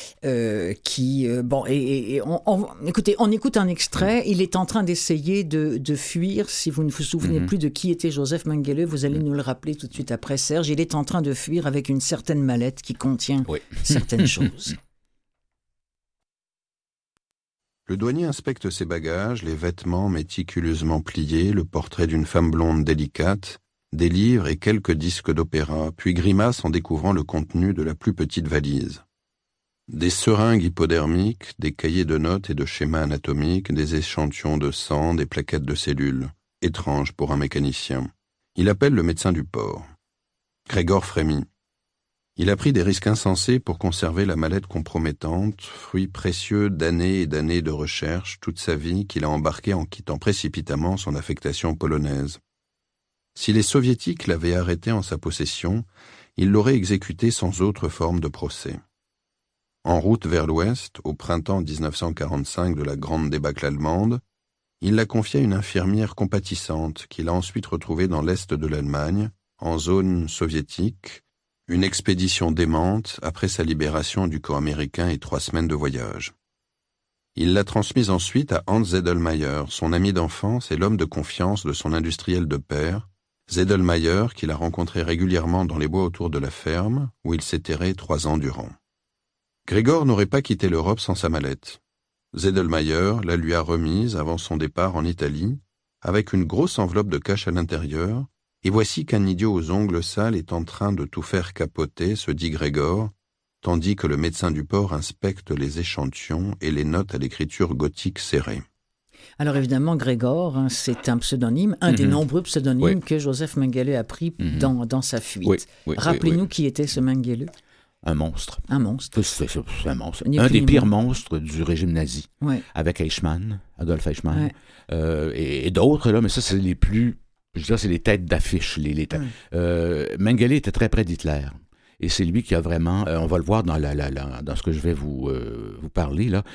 euh, qui... euh, bon, et, et- et on, on- écoutez, on écoute un extrait. Il est en train d'essayer de, de fuir. Si vous ne vous souvenez Mhm. plus de qui était Joseph Mengele, vous allez nous le rappeler tout de suite après, Serge. Il est en train de fuir avec une certaine mallette qui contient Oui. certaines choses. Le douanier inspecte ses bagages, les vêtements méticuleusement pliés, le portrait d'une femme blonde délicate, des livres et quelques disques d'opéra, puis grimace en découvrant le contenu de la plus petite valise. Des seringues hypodermiques, des cahiers de notes et de schémas anatomiques, des échantillons de sang, des plaquettes de cellules. Étrange pour un mécanicien. Il appelle le médecin du port. Grégor frémit. Il a pris des risques insensés pour conserver la mallette compromettante, fruit précieux d'années et d'années de recherche, toute sa vie qu'il a embarqué en quittant précipitamment son affectation polonaise. Si les soviétiques l'avaient arrêté en sa possession, ils l'auraient exécuté sans autre forme de procès. En route vers l'ouest, au printemps dix-neuf cent quarante-cinq de la grande débâcle allemande, il l'a confié à une infirmière compatissante qu'il a ensuite retrouvée dans l'est de l'Allemagne, en zone soviétique, une expédition démente après sa libération du camp américain et trois semaines de voyage. Il l'a transmise ensuite à Hans Zedelmayer, son ami d'enfance et l'homme de confiance de son industriel de père, Zedelmayer qu'il a rencontré régulièrement dans les bois autour de la ferme, où il s'est terré trois ans durant. Grégor n'aurait pas quitté l'Europe sans sa mallette. Zedelmayer la lui a remise avant son départ en Italie, avec une grosse enveloppe de cash à l'intérieur, et voici qu'un idiot aux ongles sales est en train de tout faire capoter, se dit Grégor, tandis que le médecin du port inspecte les échantillons et les note à l'écriture gothique serrée. Alors évidemment, Grégor, hein, c'est un pseudonyme, un mm-hmm. des nombreux pseudonymes oui. que Joseph Mengele a pris mm-hmm. dans, dans sa fuite. Oui, oui, Rappelez-nous oui, oui. qui était ce Mengele. Un monstre. Un monstre. C'est, c'est, c'est un monstre. Un des pires monstres du régime nazi. Ouais. Avec Eichmann, Adolf Eichmann. Ouais. Euh, et, et d'autres, là, mais ça, c'est les plus... Je dirais, c'est les têtes d'affiche. Les, les têtes. Ouais. Euh, Mengele était très près d'Hitler. Et c'est lui qui a vraiment, euh, on va le voir dans, la, la, la, dans ce que je vais vous, euh, vous parler, là.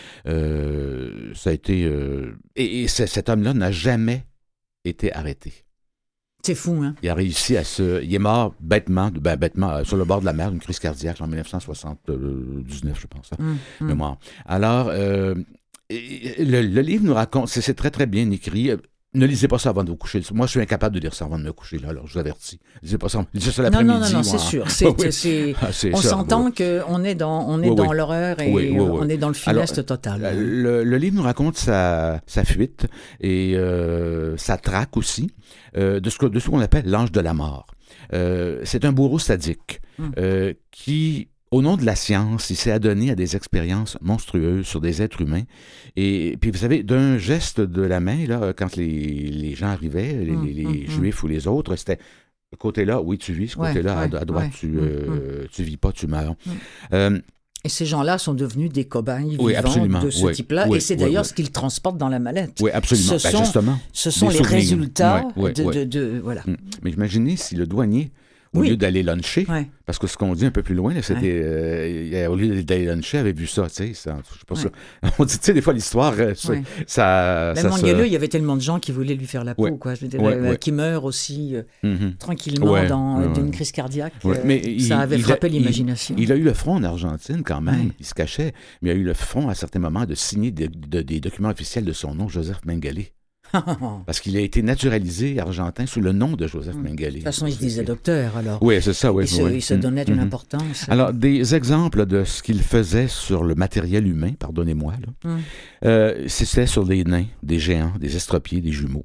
Euh, ça a été... Euh, et et cet homme-là n'a jamais été arrêté. C'est fou, hein? Il a réussi à se... Il est mort bêtement, ben, bêtement sur le bord de la mer, d'une crise cardiaque en dix-neuf cent soixante-dix-neuf, je pense. Hein, mm, mémoire. Mm. Alors, euh, le, le livre nous raconte... C'est, c'est très, très bien écrit. Ne lisez pas ça avant de vous coucher. Moi, je suis incapable de lire ça avant de me coucher, là, alors je vous avertis. Lisez pas ça, lisez ça l'après-midi. Non, non, non, non c'est en... sûr. C'est, oui. c'est... Ah, c'est on ça, s'entend oui. qu'on est dans, on est oui, dans oui. l'horreur et oui, oui, oui. on est dans le funeste total. Le, le livre nous raconte sa, sa fuite et euh, sa traque aussi, euh, de, ce, de ce qu'on appelle l'ange de la mort. Euh, c'est un bourreau sadique hum. euh, qui... Au nom de la science, il s'est adonné à des expériences monstrueuses sur des êtres humains. Et puis, vous savez, d'un geste de la main, là, quand les, les gens arrivaient, les, mmh, les mmh, Juifs mmh. ou les autres, c'était ce côté-là, oui, tu vis, ce ouais, côté-là, ouais, à, à droite, ouais, tu, euh, mmh. tu vis pas, tu meurs. Mmh. Euh, et ces gens-là sont devenus des cobayes oui, vivants de ce oui, type-là. Oui, et c'est oui, d'ailleurs oui. ce qu'ils transportent dans la mallette. Oui, absolument. Ce ben, sont, justement, ce sont les souvenirs. résultats ouais, ouais, de, ouais. de, de, de... Voilà. Mais imaginez si le douanier... Au oui. lieu d'aller luncher, ouais. parce que ce qu'on dit un peu plus loin, là, c'était ouais. euh, au lieu d'aller luncher, avait vu ça, tu sais, ça, je sais pas ouais. ça. On dit, tu sais, des fois l'histoire, ouais. ça, ça. ça Mengele, se... il y avait tellement de gens qui voulaient lui faire la peau, ouais. quoi. Je veux dire, ouais, euh, ouais. qui meurent aussi euh, mm-hmm. tranquillement ouais. dans, ouais. d'une crise cardiaque. Ouais. Euh, mais ça il, avait il frappé a, l'imagination. Il, il a eu le front en Argentine quand même. Ouais. Il se cachait, mais il a eu le front à certains moments de signer de, de, des documents officiels de son nom, Joseph Mengele. Parce qu'il a été naturalisé argentin sous le nom de Joseph mmh. Mengele. De toute façon, il se disait docteur, alors. Oui, c'est ça, oui. Il se, oui. il se donnait mmh. une importance. Alors, des exemples de ce qu'il faisait sur le matériel humain, pardonnez-moi, là. Mmh. Euh, c'était sur des nains, des géants, des estropiés, des jumeaux.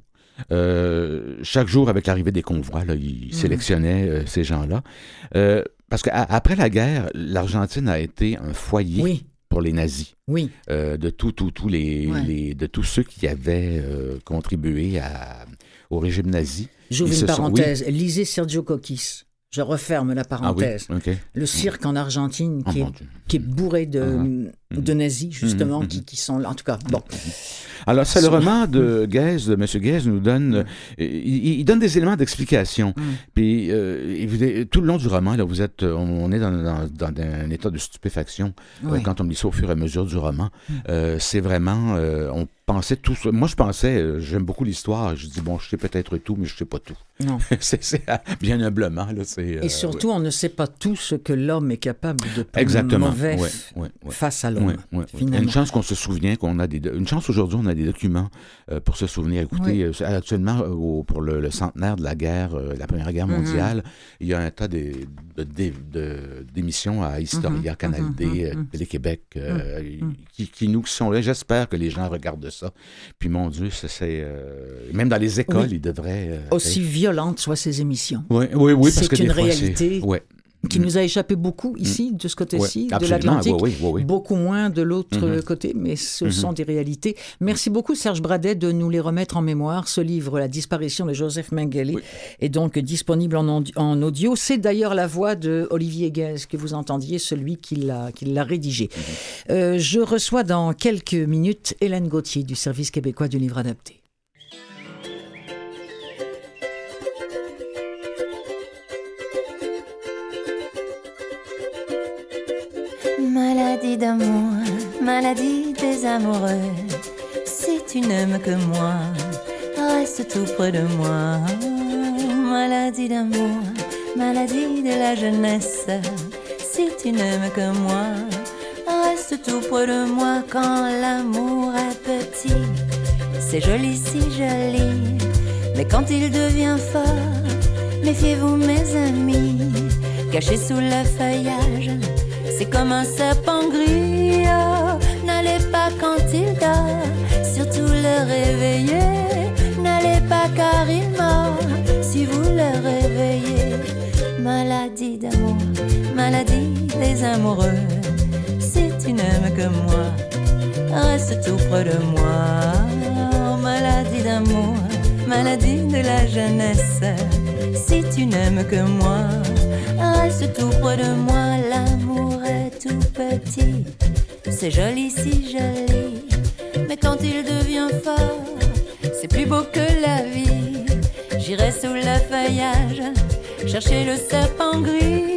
Euh, chaque jour, avec l'arrivée des convois, là, il mmh. sélectionnait euh, ces gens-là. Euh, parce qu'après la guerre, l'Argentine a été un foyer. Oui. Pour les nazis, oui. euh, de tous tout, tout les, ouais. les, de tous ceux qui avaient euh, contribué à, au régime nazi. J'ouvre une parenthèse. Sont, oui. Lisez Sergio Coquis. Je referme la parenthèse. Ah oui? Okay. Le cirque en Argentine qui, oh, est, qui est bourré de, uh-huh. de nazis, justement, uh-huh. qui, qui sont là. En tout cas, bon. Alors, c'est le roman de Guèze, de M. Guèze nous donne... Euh, il, il donne des éléments d'explication. Mm. Puis, euh, vous, tout le long du roman, là, vous êtes, on est dans, dans, dans un état de stupéfaction oui. euh, quand on lit ça au fur et à mesure du roman. Mm. Euh, c'est vraiment... Euh, on pensait tout... Moi, je pensais... Euh, j'aime beaucoup l'histoire. Je dis, bon, je sais peut-être tout, mais je sais pas tout. Non. c'est, c'est bien humblement, là. C'est, et surtout, ouais. on ne sait pas tout ce que l'homme est capable de Exactement. mauvais ouais, ouais, ouais. face à l'homme, ouais, ouais, finalement. Une chance qu'on se souvient qu'on a des... Une chance aujourd'hui, on a des documents euh, pour se souvenir. Écoutez, oui. euh, actuellement, euh, au, pour le, le centenaire de la guerre, euh, la Première Guerre mondiale, mm-hmm. il y a un tas de, de, de, de, d'émissions à Historia, mm-hmm. Canal D, mm-hmm. Télé-Québec, euh, mm-hmm. qui, qui nous sont là. J'espère que les gens regardent ça. Puis, mon Dieu, ça, c'est... Euh, même dans les écoles, oui. ils devraient... Euh, Aussi être... violentes soient ces émissions. Oui, oui, oui. C'est parce que une des fois, réalité... C'est... Ouais. qui nous a échappé beaucoup ici, de ce côté-ci, ouais, de l'Atlantique, oui, oui, oui. beaucoup moins de l'autre mm-hmm. côté, mais ce mm-hmm. sont des réalités. Merci beaucoup, Serge Bradet, de nous les remettre en mémoire. Ce livre, La disparition de Joseph Mengele, oui. est donc disponible en, en audio. C'est d'ailleurs la voix de Olivier Guèze que vous entendiez, celui qui l'a, qui l'a rédigé. Mm-hmm. Euh, je reçois dans quelques minutes Hélène Gauthier du Service québécois du livre adapté. Maladie d'amour, maladie des amoureux. Si tu n'aimes que moi, reste tout près de moi. Maladie d'amour, maladie de la jeunesse. Si tu n'aimes que moi, reste tout près de moi. Quand l'amour est petit, c'est joli, si joli. Mais quand il devient fort, méfiez-vous mes amis. Caché sous le feuillage, c'est comme un serpent gris, oh, N'allez pas quand il dort, surtout le réveiller. N'allez pas car il mord, si vous le réveillez. Maladie d'amour, maladie des amoureux. Si tu n'aimes que moi, reste tout près de moi. Oh, maladie d'amour, maladie de la jeunesse. Si tu n'aimes que moi, reste tout près de moi. L'amour est tout petit, c'est joli, si joli. Mais quand il devient fort, c'est plus beau que la vie. J'irai sous le feuillage chercher le serpent gris.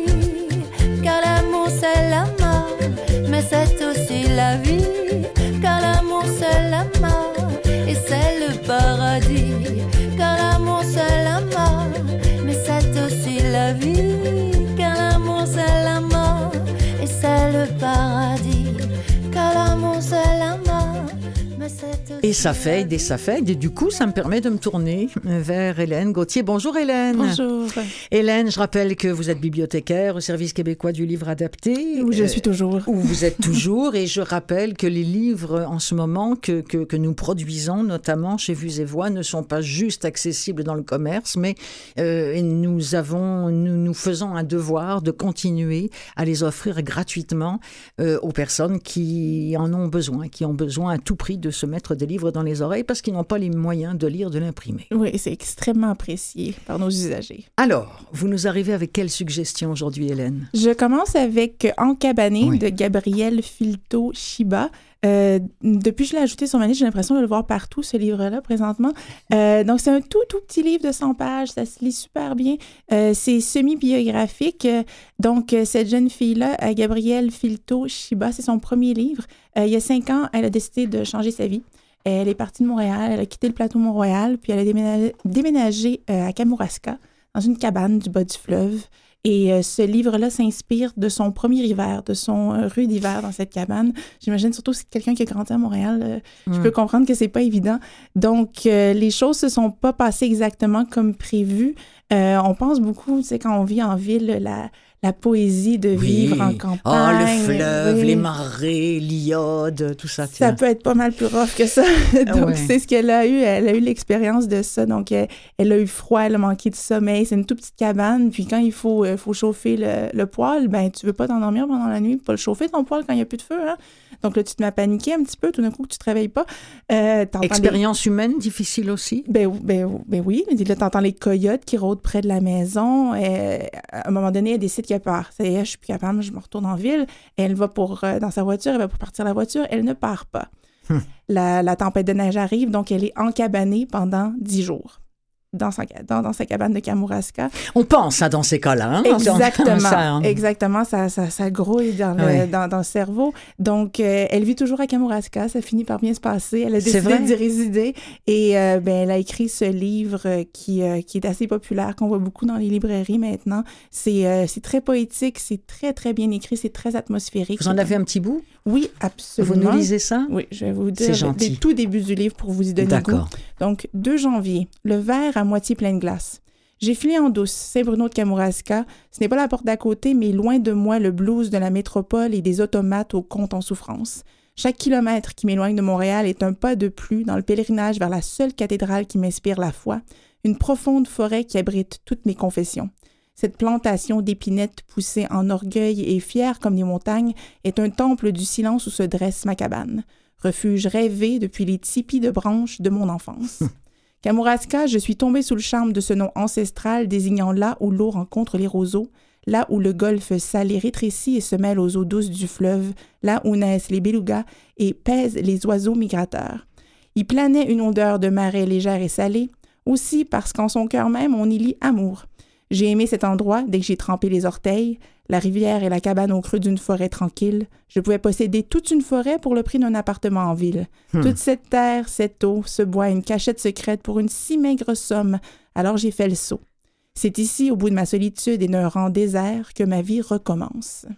Car l'amour c'est la mort, mais c'est aussi la vie. Car l'amour c'est la mort, et c'est le paradis. Car l'amour c'est la mort, mais c'est aussi la vie. Car l'amour c'est la mort, et c'est le paradis. Car l'amour c'est la mort, mais c'est aussi... Et ça fade, et ça fade, et du coup, ça me permet de me tourner vers Hélène Gauthier. Bonjour Hélène. Bonjour. Hélène, je rappelle que vous êtes bibliothécaire au Service québécois du livre adapté. Où je suis toujours. Où vous êtes toujours, et je rappelle que les livres en ce moment que, que, que nous produisons, notamment chez Vues et Voix, ne sont pas juste accessibles dans le commerce, mais euh, nous, avons, nous, nous faisons un devoir de continuer à les offrir gratuitement euh, aux personnes qui en ont besoin, qui ont besoin à tout prix de se mettre des livres dans les oreilles parce qu'ils n'ont pas les moyens de lire, de l'imprimer. Oui, c'est extrêmement apprécié par nos usagers. Alors, vous nous arrivez avec quelle suggestion aujourd'hui, Hélène? Je commence avec Encabané oui. de Gabriel Filto-Shiba. Euh, depuis que je l'ai ajouté sur ma liste, j'ai l'impression de le voir partout, ce livre-là, présentement. Euh, donc, c'est un tout, tout petit livre de cent pages. Ça se lit super bien. Euh, c'est semi-biographique. Donc, cette jeune fille-là, Gabrielle Filto-Shiba, c'est son premier livre. Euh, il y a cinq ans, elle a décidé de changer sa vie. Elle est partie de Montréal, elle a quitté le plateau Mont-Royal, puis elle a déménagé, déménagé euh, à Kamouraska, dans une cabane du bas du fleuve. Et euh, ce livre-là s'inspire de son premier hiver, de son euh, rude hiver dans cette cabane. J'imagine surtout si quelqu'un qui a grandi à Montréal, euh, mm. je peux comprendre que c'est pas évident. Donc, euh, les choses se sont pas passées exactement comme prévu. Euh, on pense beaucoup, tu sais, quand on vit en ville, la, la poésie de oui. vivre en campagne. Ah, oh, le fleuve, oui. les marées, l'iode, tout ça. Tiens. Ça peut être pas mal plus rough que ça. Donc, ouais. c'est ce qu'elle a eu. Elle a eu l'expérience de ça. Donc, elle, elle a eu froid, elle a manqué de sommeil. C'est une toute petite cabane. Puis, quand il faut, euh, faut chauffer le, le poêle, ben tu veux pas t'endormir pendant la nuit, pas le chauffer ton poêle quand il n'y a plus de feu. Hein? Donc là, tu te mets à paniquer un petit peu. Tout d'un coup, tu te réveilles pas. Euh, Expérience les... humaine difficile aussi? Ben, ben, ben oui. Mais là, t'entends les coyotes qui rôdent près de la maison. Et, à un moment donné, elle décide qu'elle part. Ça y est, je suis plus capable, je me retourne en ville. Et elle va pour, euh, dans sa voiture, elle va pour partir la voiture. Elle ne part pas. Hum. La, la tempête de neige arrive, donc elle est encabanée pendant dix jours. Dans sa, dans, dans sa cabane de Kamouraska. On pense hein, dans ces cas-là. Hein, exactement. Ça, hein. Exactement. Ça, ça, ça grouille dans le, oui. dans, dans le cerveau. Donc, euh, elle vit toujours à Kamouraska. Ça finit par bien se passer. Elle a décidé d'y résider. Et euh, ben, elle a écrit ce livre qui, euh, qui est assez populaire, qu'on voit beaucoup dans les librairies maintenant. C'est, euh, c'est très poétique. C'est très, très bien écrit. C'est très atmosphérique. Vous en avez un petit bout? Oui, absolument. Vous nous lisez ça? Oui, je vais vous dire dès le tout début du livre pour vous y donner goût. Donc, deux janvier, le verre à moitié plein de glace. J'ai filé en douce, Saint-Bruno de Kamouraska. Ce n'est pas la porte d'à côté, mais loin de moi le blues de la métropole et des automates aux comptes en souffrance. Chaque kilomètre qui m'éloigne de Montréal est un pas de plus dans le pèlerinage vers la seule cathédrale qui m'inspire la foi, une profonde forêt qui abrite toutes mes confessions. Cette plantation d'épinettes poussée en orgueil et fière comme les montagnes est un temple du silence où se dresse ma cabane, refuge rêvé depuis les tipis de branches de mon enfance. Kamouraska, je suis tombée sous le charme de ce nom ancestral désignant là où l'eau rencontre les roseaux, là où le golfe salé rétrécit et se mêle aux eaux douces du fleuve, là où naissent les belugas et pèsent les oiseaux migrateurs. Y planait une odeur de marais légère et salée, aussi parce qu'en son cœur même on y lit amour. J'ai aimé cet endroit dès que j'ai trempé les orteils, la rivière et la cabane au creux d'une forêt tranquille. Je pouvais posséder toute une forêt pour le prix d'un appartement en ville. Hmm. Toute cette terre, cette eau, ce bois, une cachette secrète pour une si maigre somme. Alors j'ai fait le saut. C'est ici, au bout de ma solitude et d'un rang désert, que ma vie recommence.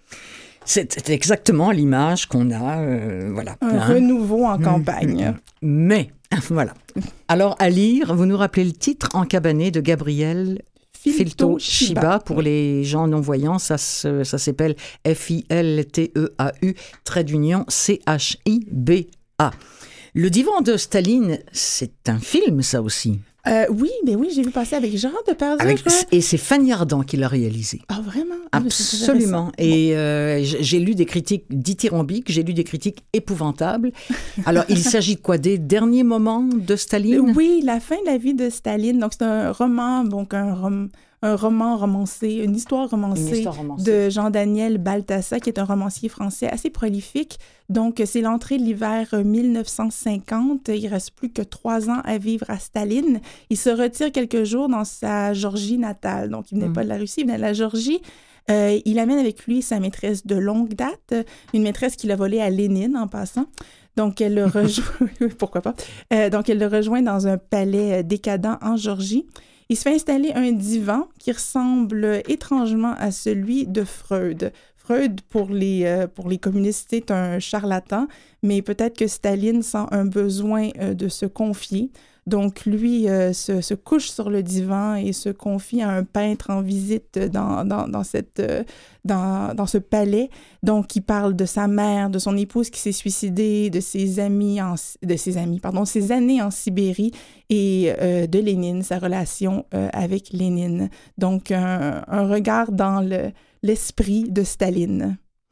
C'est exactement l'image qu'on a, euh, voilà. Un hein? renouveau en campagne. Mais, voilà. Alors, à lire, vous nous rappelez le titre, Encabané de Gabriel Filto Shiba. Pour les gens non-voyants, ça, se, ça s'appelle F I L T E A U, trait d'union C H I B A. Le divan de Staline, c'est un film, ça aussi. Euh, oui, mais oui, j'ai vu passer avec Gérard Depardieu. Avec, et c'est Fanny Ardant qui l'a réalisé. Ah, vraiment? Absolument. Et euh, j'ai lu des critiques dithyrambiques, j'ai lu des critiques épouvantables. Alors, il s'agit de quoi? Des derniers moments de Staline? Oui, la fin de la vie de Staline. Donc, c'est un roman, donc un roman... un roman romancé, une histoire romancée, une histoire romancée. de Jean-Daniel Balthassa, qui est un romancier français assez prolifique. Donc, c'est l'entrée de l'hiver mille neuf cent cinquante. Il reste plus que trois ans à vivre à Staline. Il se retire quelques jours dans sa Géorgie natale. Donc, il venait mmh. pas de la Russie, il venait de la Géorgie. Euh, il amène avec lui sa maîtresse de longue date, une maîtresse qu'il a volée à Lénine en passant. Donc, elle le rejoint... Pourquoi pas? Euh, donc, elle le rejoint dans un palais décadent en Géorgie. Il se fait installer un divan qui ressemble étrangement à celui de Freud. Freud, pour les, euh, pour les communistes, est un charlatan, mais peut-être que Staline sent un besoin euh, de se confier. Donc, lui euh, se, se couche sur le divan et se confie à un peintre en visite dans, dans, dans, cette, euh, dans, dans ce palais. Donc, il parle de sa mère, de son épouse qui s'est suicidée, de ses amis, en, de ses amis, pardon, ses années en Sibérie et euh, de Lénine, sa relation euh, avec Lénine. Donc, un, un regard dans le, l'esprit de Staline.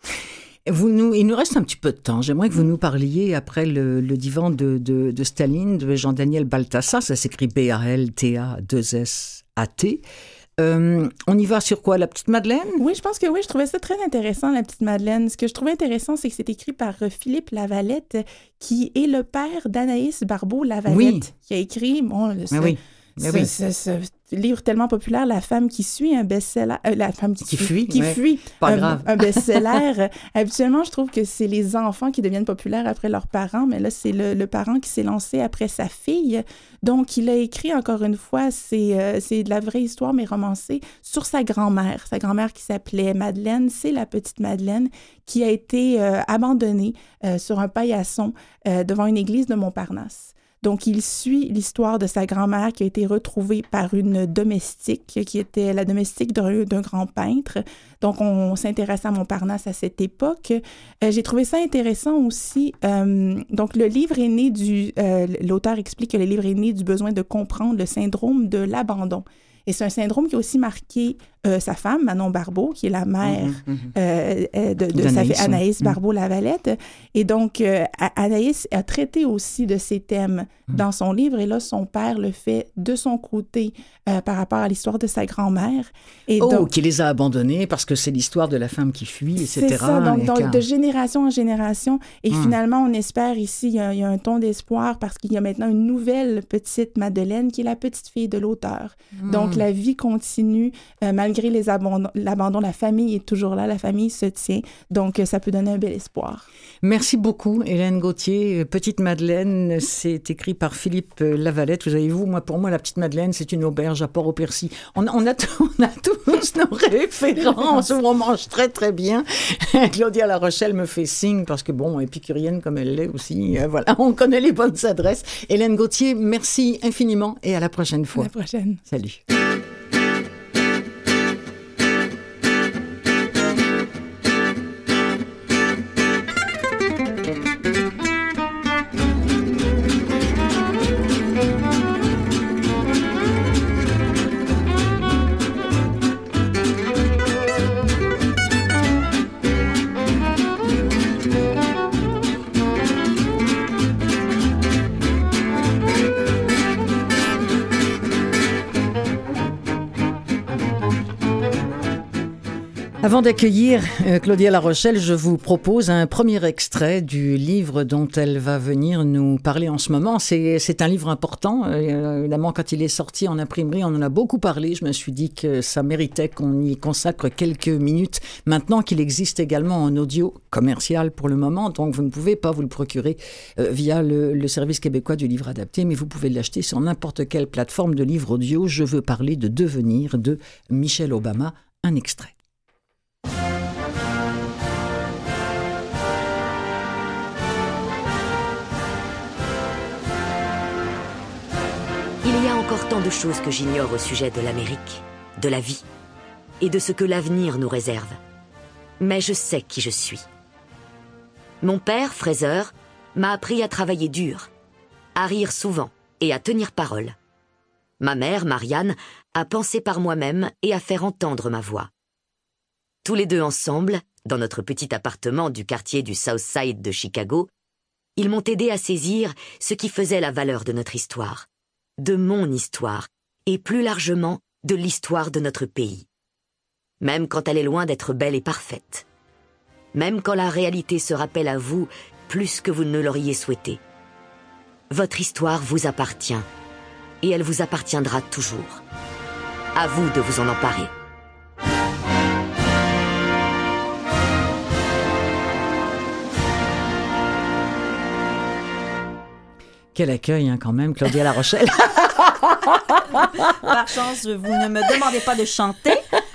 Vous nous, il nous reste un petit peu de temps. J'aimerais que vous nous parliez, après le, le divan de, de, de Staline, de Jean-Daniel Balthassa. Ça s'écrit B A L T A deux S A T. Euh, on y va sur quoi? La petite Madeleine? Oui, je pense que oui. Je trouvais ça très intéressant, la petite Madeleine. Ce que je trouvais intéressant, c'est que c'est écrit par Philippe Lavalette, qui est le père d'Anaïs Barbeau-Lavalette, oui. qui a écrit... Bon, le, Mais oui. Mais ce, oui. ce, ce, ce livre tellement populaire, La femme qui suit, un best-seller, euh, la femme qui, qui fuit, fuit, qui ouais. fuit Pas un, grave. un best-seller. Habituellement, je trouve que c'est les enfants qui deviennent populaires après leurs parents, mais là, c'est le, le parent qui s'est lancé après sa fille. Donc, il a écrit, encore une fois, c'est, euh, c'est de la vraie histoire, mais romancée, sur sa grand-mère. Sa grand-mère qui s'appelait Madeleine, c'est la petite Madeleine, qui a été euh, abandonnée euh, sur un paillasson euh, devant une église de Montparnasse. Donc, il suit l'histoire de sa grand-mère qui a été retrouvée par une domestique, qui était la domestique d'un, d'un grand peintre. Donc, on s'intéresse à Montparnasse à cette époque. Euh, j'ai trouvé ça intéressant aussi. Euh, donc, le livre est né du... Euh, l'auteur explique que le livre est né du besoin de comprendre le syndrome de l'abandon. Et c'est un syndrome qui a aussi marqué euh, sa femme, Manon Barbeau, qui est la mère mmh, mmh. Euh, de, de sa fille Anaïs Barbeau-Lavalette. Et donc, euh, Anaïs a traité aussi de ces thèmes mmh. dans son livre. Et là, son père le fait de son côté euh, par rapport à l'histoire de sa grand-mère. Et oh, donc, qui les a abandonnés parce que c'est l'histoire de la femme qui fuit, et cetera. C'est ça, donc, donc car... de génération en génération. Et mmh. finalement, on espère ici, il y, a, il y a un ton d'espoir parce qu'il y a maintenant une nouvelle petite Madeleine qui est la petite fille de l'auteur. Mmh. Donc, la vie continue, euh, malgré les abandons, l'abandon, la famille est toujours là, la famille se tient, donc euh, ça peut donner un bel espoir. Merci beaucoup, Hélène Gauthier. Petite Madeleine, c'est écrit par Philippe Lavalette. Vous avez vu, moi, pour moi, la Petite Madeleine, c'est une auberge à Port-au-Percy. On, on, a, on a tous nos références, on mange très, très bien. Claudia La Rochelle me fait signe parce que, bon, épicurienne comme elle l'est aussi, euh, voilà, on connaît les bonnes adresses. Hélène Gauthier, merci infiniment et à la prochaine fois. À la prochaine. Salut. Avant d'accueillir euh, Claudia La Rochelle, je vous propose un premier extrait du livre dont elle va venir nous parler en ce moment. C'est, c'est un livre important. Euh, évidemment, quand il est sorti en imprimerie, on en a beaucoup parlé. Je me suis dit que ça méritait qu'on y consacre quelques minutes. Maintenant qu'il existe également en audio commercial pour le moment, donc vous ne pouvez pas vous le procurer euh, via le, le service québécois du livre adapté, mais vous pouvez l'acheter sur n'importe quelle plateforme de livre audio. Je veux parler de Devenir de Michelle Obama. Un extrait. Il y a encore tant de choses que j'ignore au sujet de l'Amérique. de la vie et de ce que l'avenir nous réserve. Mais je sais qui je suis. Mon père, Fraser, m'a appris à travailler dur, à rire souvent et à tenir parole. Ma mère, Marianne, a pensé par moi-même et à faire entendre ma voix. Tous les deux ensemble, dans notre petit appartement du quartier du South Side de Chicago, ils m'ont aidé à saisir ce qui faisait la valeur de notre histoire, de mon histoire, et plus largement de l'histoire de notre pays. Même quand elle est loin d'être belle et parfaite. Même quand la réalité se rappelle à vous plus que vous ne l'auriez souhaité. Votre histoire vous appartient, et elle vous appartiendra toujours. À vous de vous en emparer. Quel accueil, hein, quand même, Claudia La Rochelle. Par chance, vous ne me demandez pas de chanter.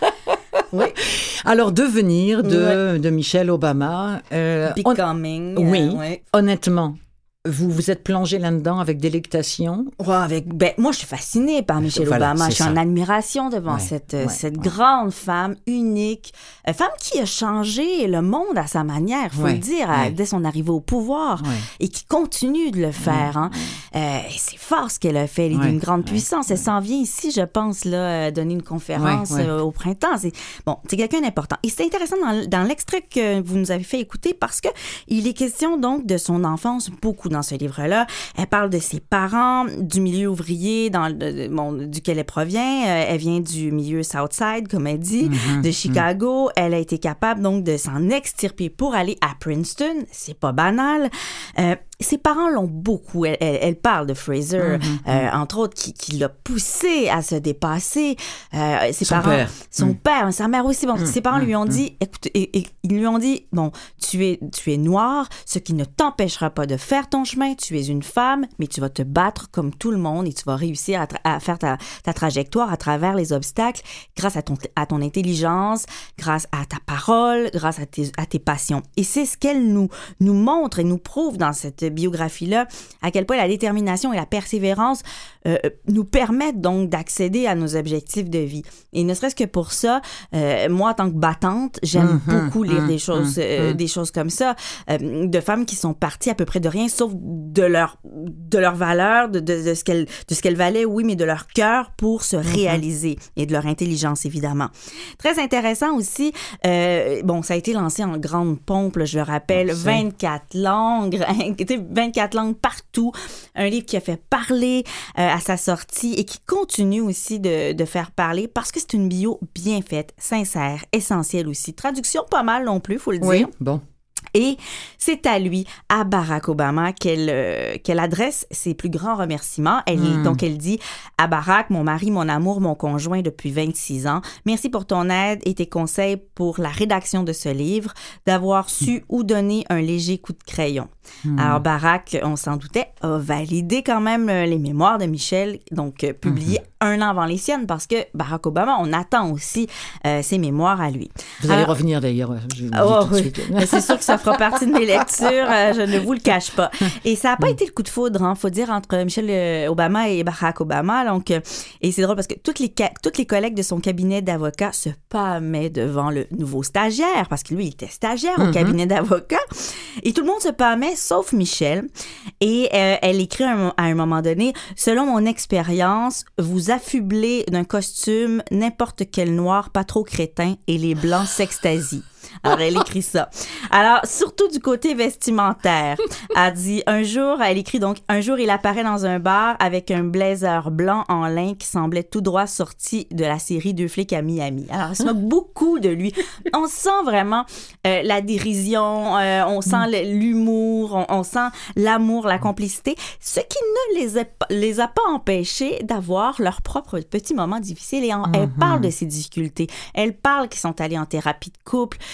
Oui. Alors, Devenir de, ouais. de Michelle Obama. Euh, Becoming. On... Oui, euh, ouais. Honnêtement. Vous vous êtes plongé là-dedans avec délectation? Ouais, avec, ben, moi, je suis fascinée par Michelle voilà, Obama. Je suis ça. en admiration devant ouais, cette, ouais, cette ouais. grande femme unique. Une femme qui a changé le monde à sa manière, il faut ouais, le dire, ouais. à, dès son arrivée au pouvoir. Ouais. Et qui continue de le faire. Ouais, hein. ouais. Euh, c'est fort ce qu'elle a fait. Elle est ouais, d'une grande ouais, puissance. Ouais. Elle s'en vient ici, je pense, là, donner une conférence ouais, ouais. Euh, au printemps. C'est, bon, c'est quelqu'un d'important. Et c'est intéressant dans, dans l'extrait que vous nous avez fait écouter parce qu'il est question donc de son enfance beaucoup dans ce livre-là. Elle parle de ses parents, du milieu ouvrier dans le, bon, duquel elle provient. Euh, elle vient du milieu Southside, comme elle dit, mm-hmm, de Chicago. Mm-hmm. Elle a été capable donc de s'en extirper pour aller à Princeton. C'est pas banal. Euh, Ses parents l'ont beaucoup. Elle, elle, elle parle de Fraser, mm-hmm. euh, entre autres, qui, qui l'a poussé à se dépasser. Euh, ses son parents, père. Son mm. père, sa mère aussi. Bon, mm. Ses parents mm. lui ont dit, mm. écoute, et, et, ils lui ont dit, bon, tu es, tu es noir, ce qui ne t'empêchera pas de faire ton chemin. Tu es une femme, mais tu vas te battre comme tout le monde et tu vas réussir à, tra- à faire ta, ta trajectoire à travers les obstacles grâce à ton, à ton intelligence, grâce à ta parole, grâce à tes, à tes passions. Et c'est ce qu'elle nous, nous montre et nous prouve dans cette biographie-là, à quel point la détermination et la persévérance euh, nous permettent donc d'accéder à nos objectifs de vie. Et ne serait-ce que pour ça, euh, moi, en tant que battante, j'aime mm-hmm, beaucoup lire mm-hmm, des choses, mm-hmm. euh, des choses comme ça, euh, de femmes qui sont parties à peu près de rien, sauf de leur, de leur valeur, de, de, de, ce qu'elles, de ce qu'elles valaient, oui, mais de leur cœur pour se mm-hmm. réaliser et de leur intelligence, évidemment. Très intéressant aussi, euh, bon, ça a été lancé en grande pompe, là, je le rappelle, Merci. vingt-quatre langues, vingt-quatre langues partout, un livre qui a fait parler euh, à sa sortie et qui continue aussi de, de faire parler parce que c'est une bio bien faite, sincère, essentielle aussi. Traduction pas mal non plus, il faut le dire. Oui, bon. Et c'est à lui, à Barack Obama, qu'elle, euh, qu'elle adresse ses plus grands remerciements. Elle, mm. Donc, elle dit « À Barack, mon mari, mon amour, mon conjoint depuis vingt-six ans, merci pour ton aide et tes conseils pour la rédaction de ce livre, d'avoir su mm. où donner un léger coup de crayon. Mm. » Alors, Barack, on s'en doutait, a validé quand même les mémoires de Michelle, donc euh, publiées mm-hmm. un an avant les siennes, parce que Barack Obama, on attend aussi euh, ses mémoires à lui. Vous Alors, allez revenir d'ailleurs, je vous le dis oh, tout de oui. suite. C'est sûr que ça fera partie de mes lectures, euh, je ne vous le cache pas. Et ça n'a pas été le coup de foudre, hein, faut dire, entre Michelle Obama et Barack Obama. Donc, euh, et c'est drôle parce que toutes les, ca- toutes les collègues de son cabinet d'avocats se pâmaient devant le nouveau stagiaire, parce que lui, il était stagiaire mm-hmm. au cabinet d'avocats. Et tout le monde se pâmait, sauf Michelle. Et euh, elle écrit à un, à un moment donné, « Selon mon expérience, vous affublez d'un costume n'importe quel noir pas trop crétin et les blancs s'extasient. » Alors, elle écrit ça. Alors, surtout du côté vestimentaire. Elle dit, un jour, elle écrit donc, un jour, il apparaît dans un bar avec un blazer blanc en lin qui semblait tout droit sorti de la série Deux flics à Miami. Alors, elle se moque beaucoup de lui. On sent vraiment euh, la dérision, euh, on sent mm. l'humour, on, on sent l'amour, la complicité, ce qui ne les a, les a pas empêchés d'avoir leurs propres petits moments difficiles. Et en, mm-hmm. elle parle de ces difficultés. Elle parle qu'ils sont allés en thérapie de couple,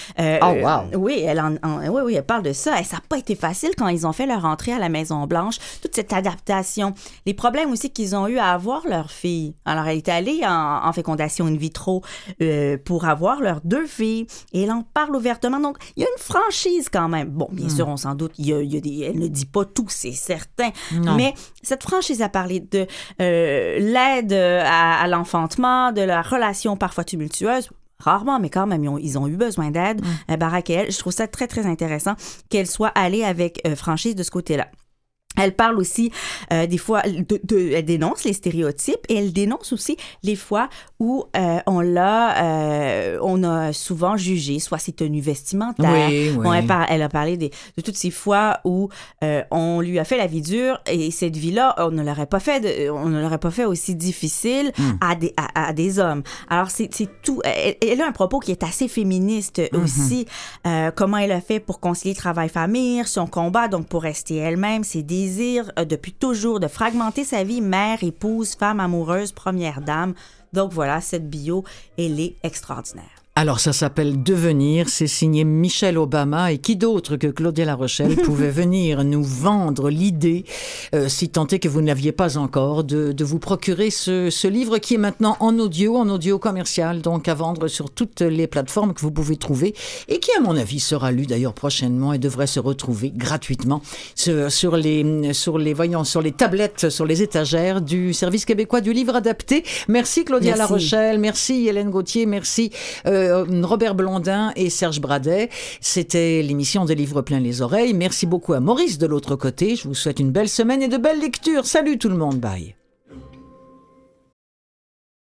Euh, oh, wow! Euh, oui, elle en, en, oui, oui, elle parle de ça. Et ça n'a pas été facile quand ils ont fait leur entrée à la Maison-Blanche, toute cette adaptation. Les problèmes aussi qu'ils ont eu à avoir leur fille. Alors, elle est allée en, en fécondation in vitro euh, pour avoir leurs deux filles. Et elle en parle ouvertement. Donc, il y a une franchise quand même. Bon, bien mm. sûr, on s'en doute, il y a, il y a des, elle ne dit pas tout, c'est certain. Non. Mais cette franchise a parlé de euh, l'aide à, à l'enfantement, de la relation parfois tumultueuse. Rarement, mais quand même, ils ont, ils ont eu besoin d'aide. Mm. Euh, Barack et elle, je trouve ça très, très intéressant qu'elle soit allée avec euh, franchise de ce côté-là. Elle parle aussi euh, des fois, de, de, elle dénonce les stéréotypes et elle dénonce aussi les fois où euh, on l'a, euh, on a souvent jugé, soit ses tenues vestimentaires. Oui, oui. Bon, elle, par, elle a parlé des, de toutes ces fois où euh, on lui a fait la vie dure et cette vie-là, on ne l'aurait pas fait, de, on ne l'aurait pas fait aussi difficile mm. à, des, à, à des hommes. Alors c'est, c'est tout. Elle, elle a un propos qui est assez féministe mm-hmm. aussi. Euh, comment elle a fait pour concilier travail-famille, son combat donc pour rester elle-même, ses désirs depuis toujours de fragmenter sa vie mère, épouse, femme amoureuse, première dame. Donc voilà, cette bio, elle est extraordinaire. Alors, ça s'appelle Devenir, c'est signé Michelle Obama, et qui d'autre que Claudia La Rochelle pouvait venir nous vendre l'idée, euh, si tant est que vous n'aviez pas encore, de, de vous procurer ce, ce livre qui est maintenant en audio, en audio commercial, donc à vendre sur toutes les plateformes que vous pouvez trouver, et qui, à mon avis, sera lu d'ailleurs prochainement et devrait se retrouver gratuitement sur, sur les, sur les, voyons, sur les tablettes, sur les étagères du Service québécois du livre adapté. Merci Claudia merci. La Rochelle, merci Hélène Gauthier, merci euh, Robert Blondin et Serge Bradet. C'était l'émission des livres plein les oreilles. Merci beaucoup à Maurice de l'autre côté. Je vous souhaite une belle semaine et de belles lectures. Salut tout le monde. Bye.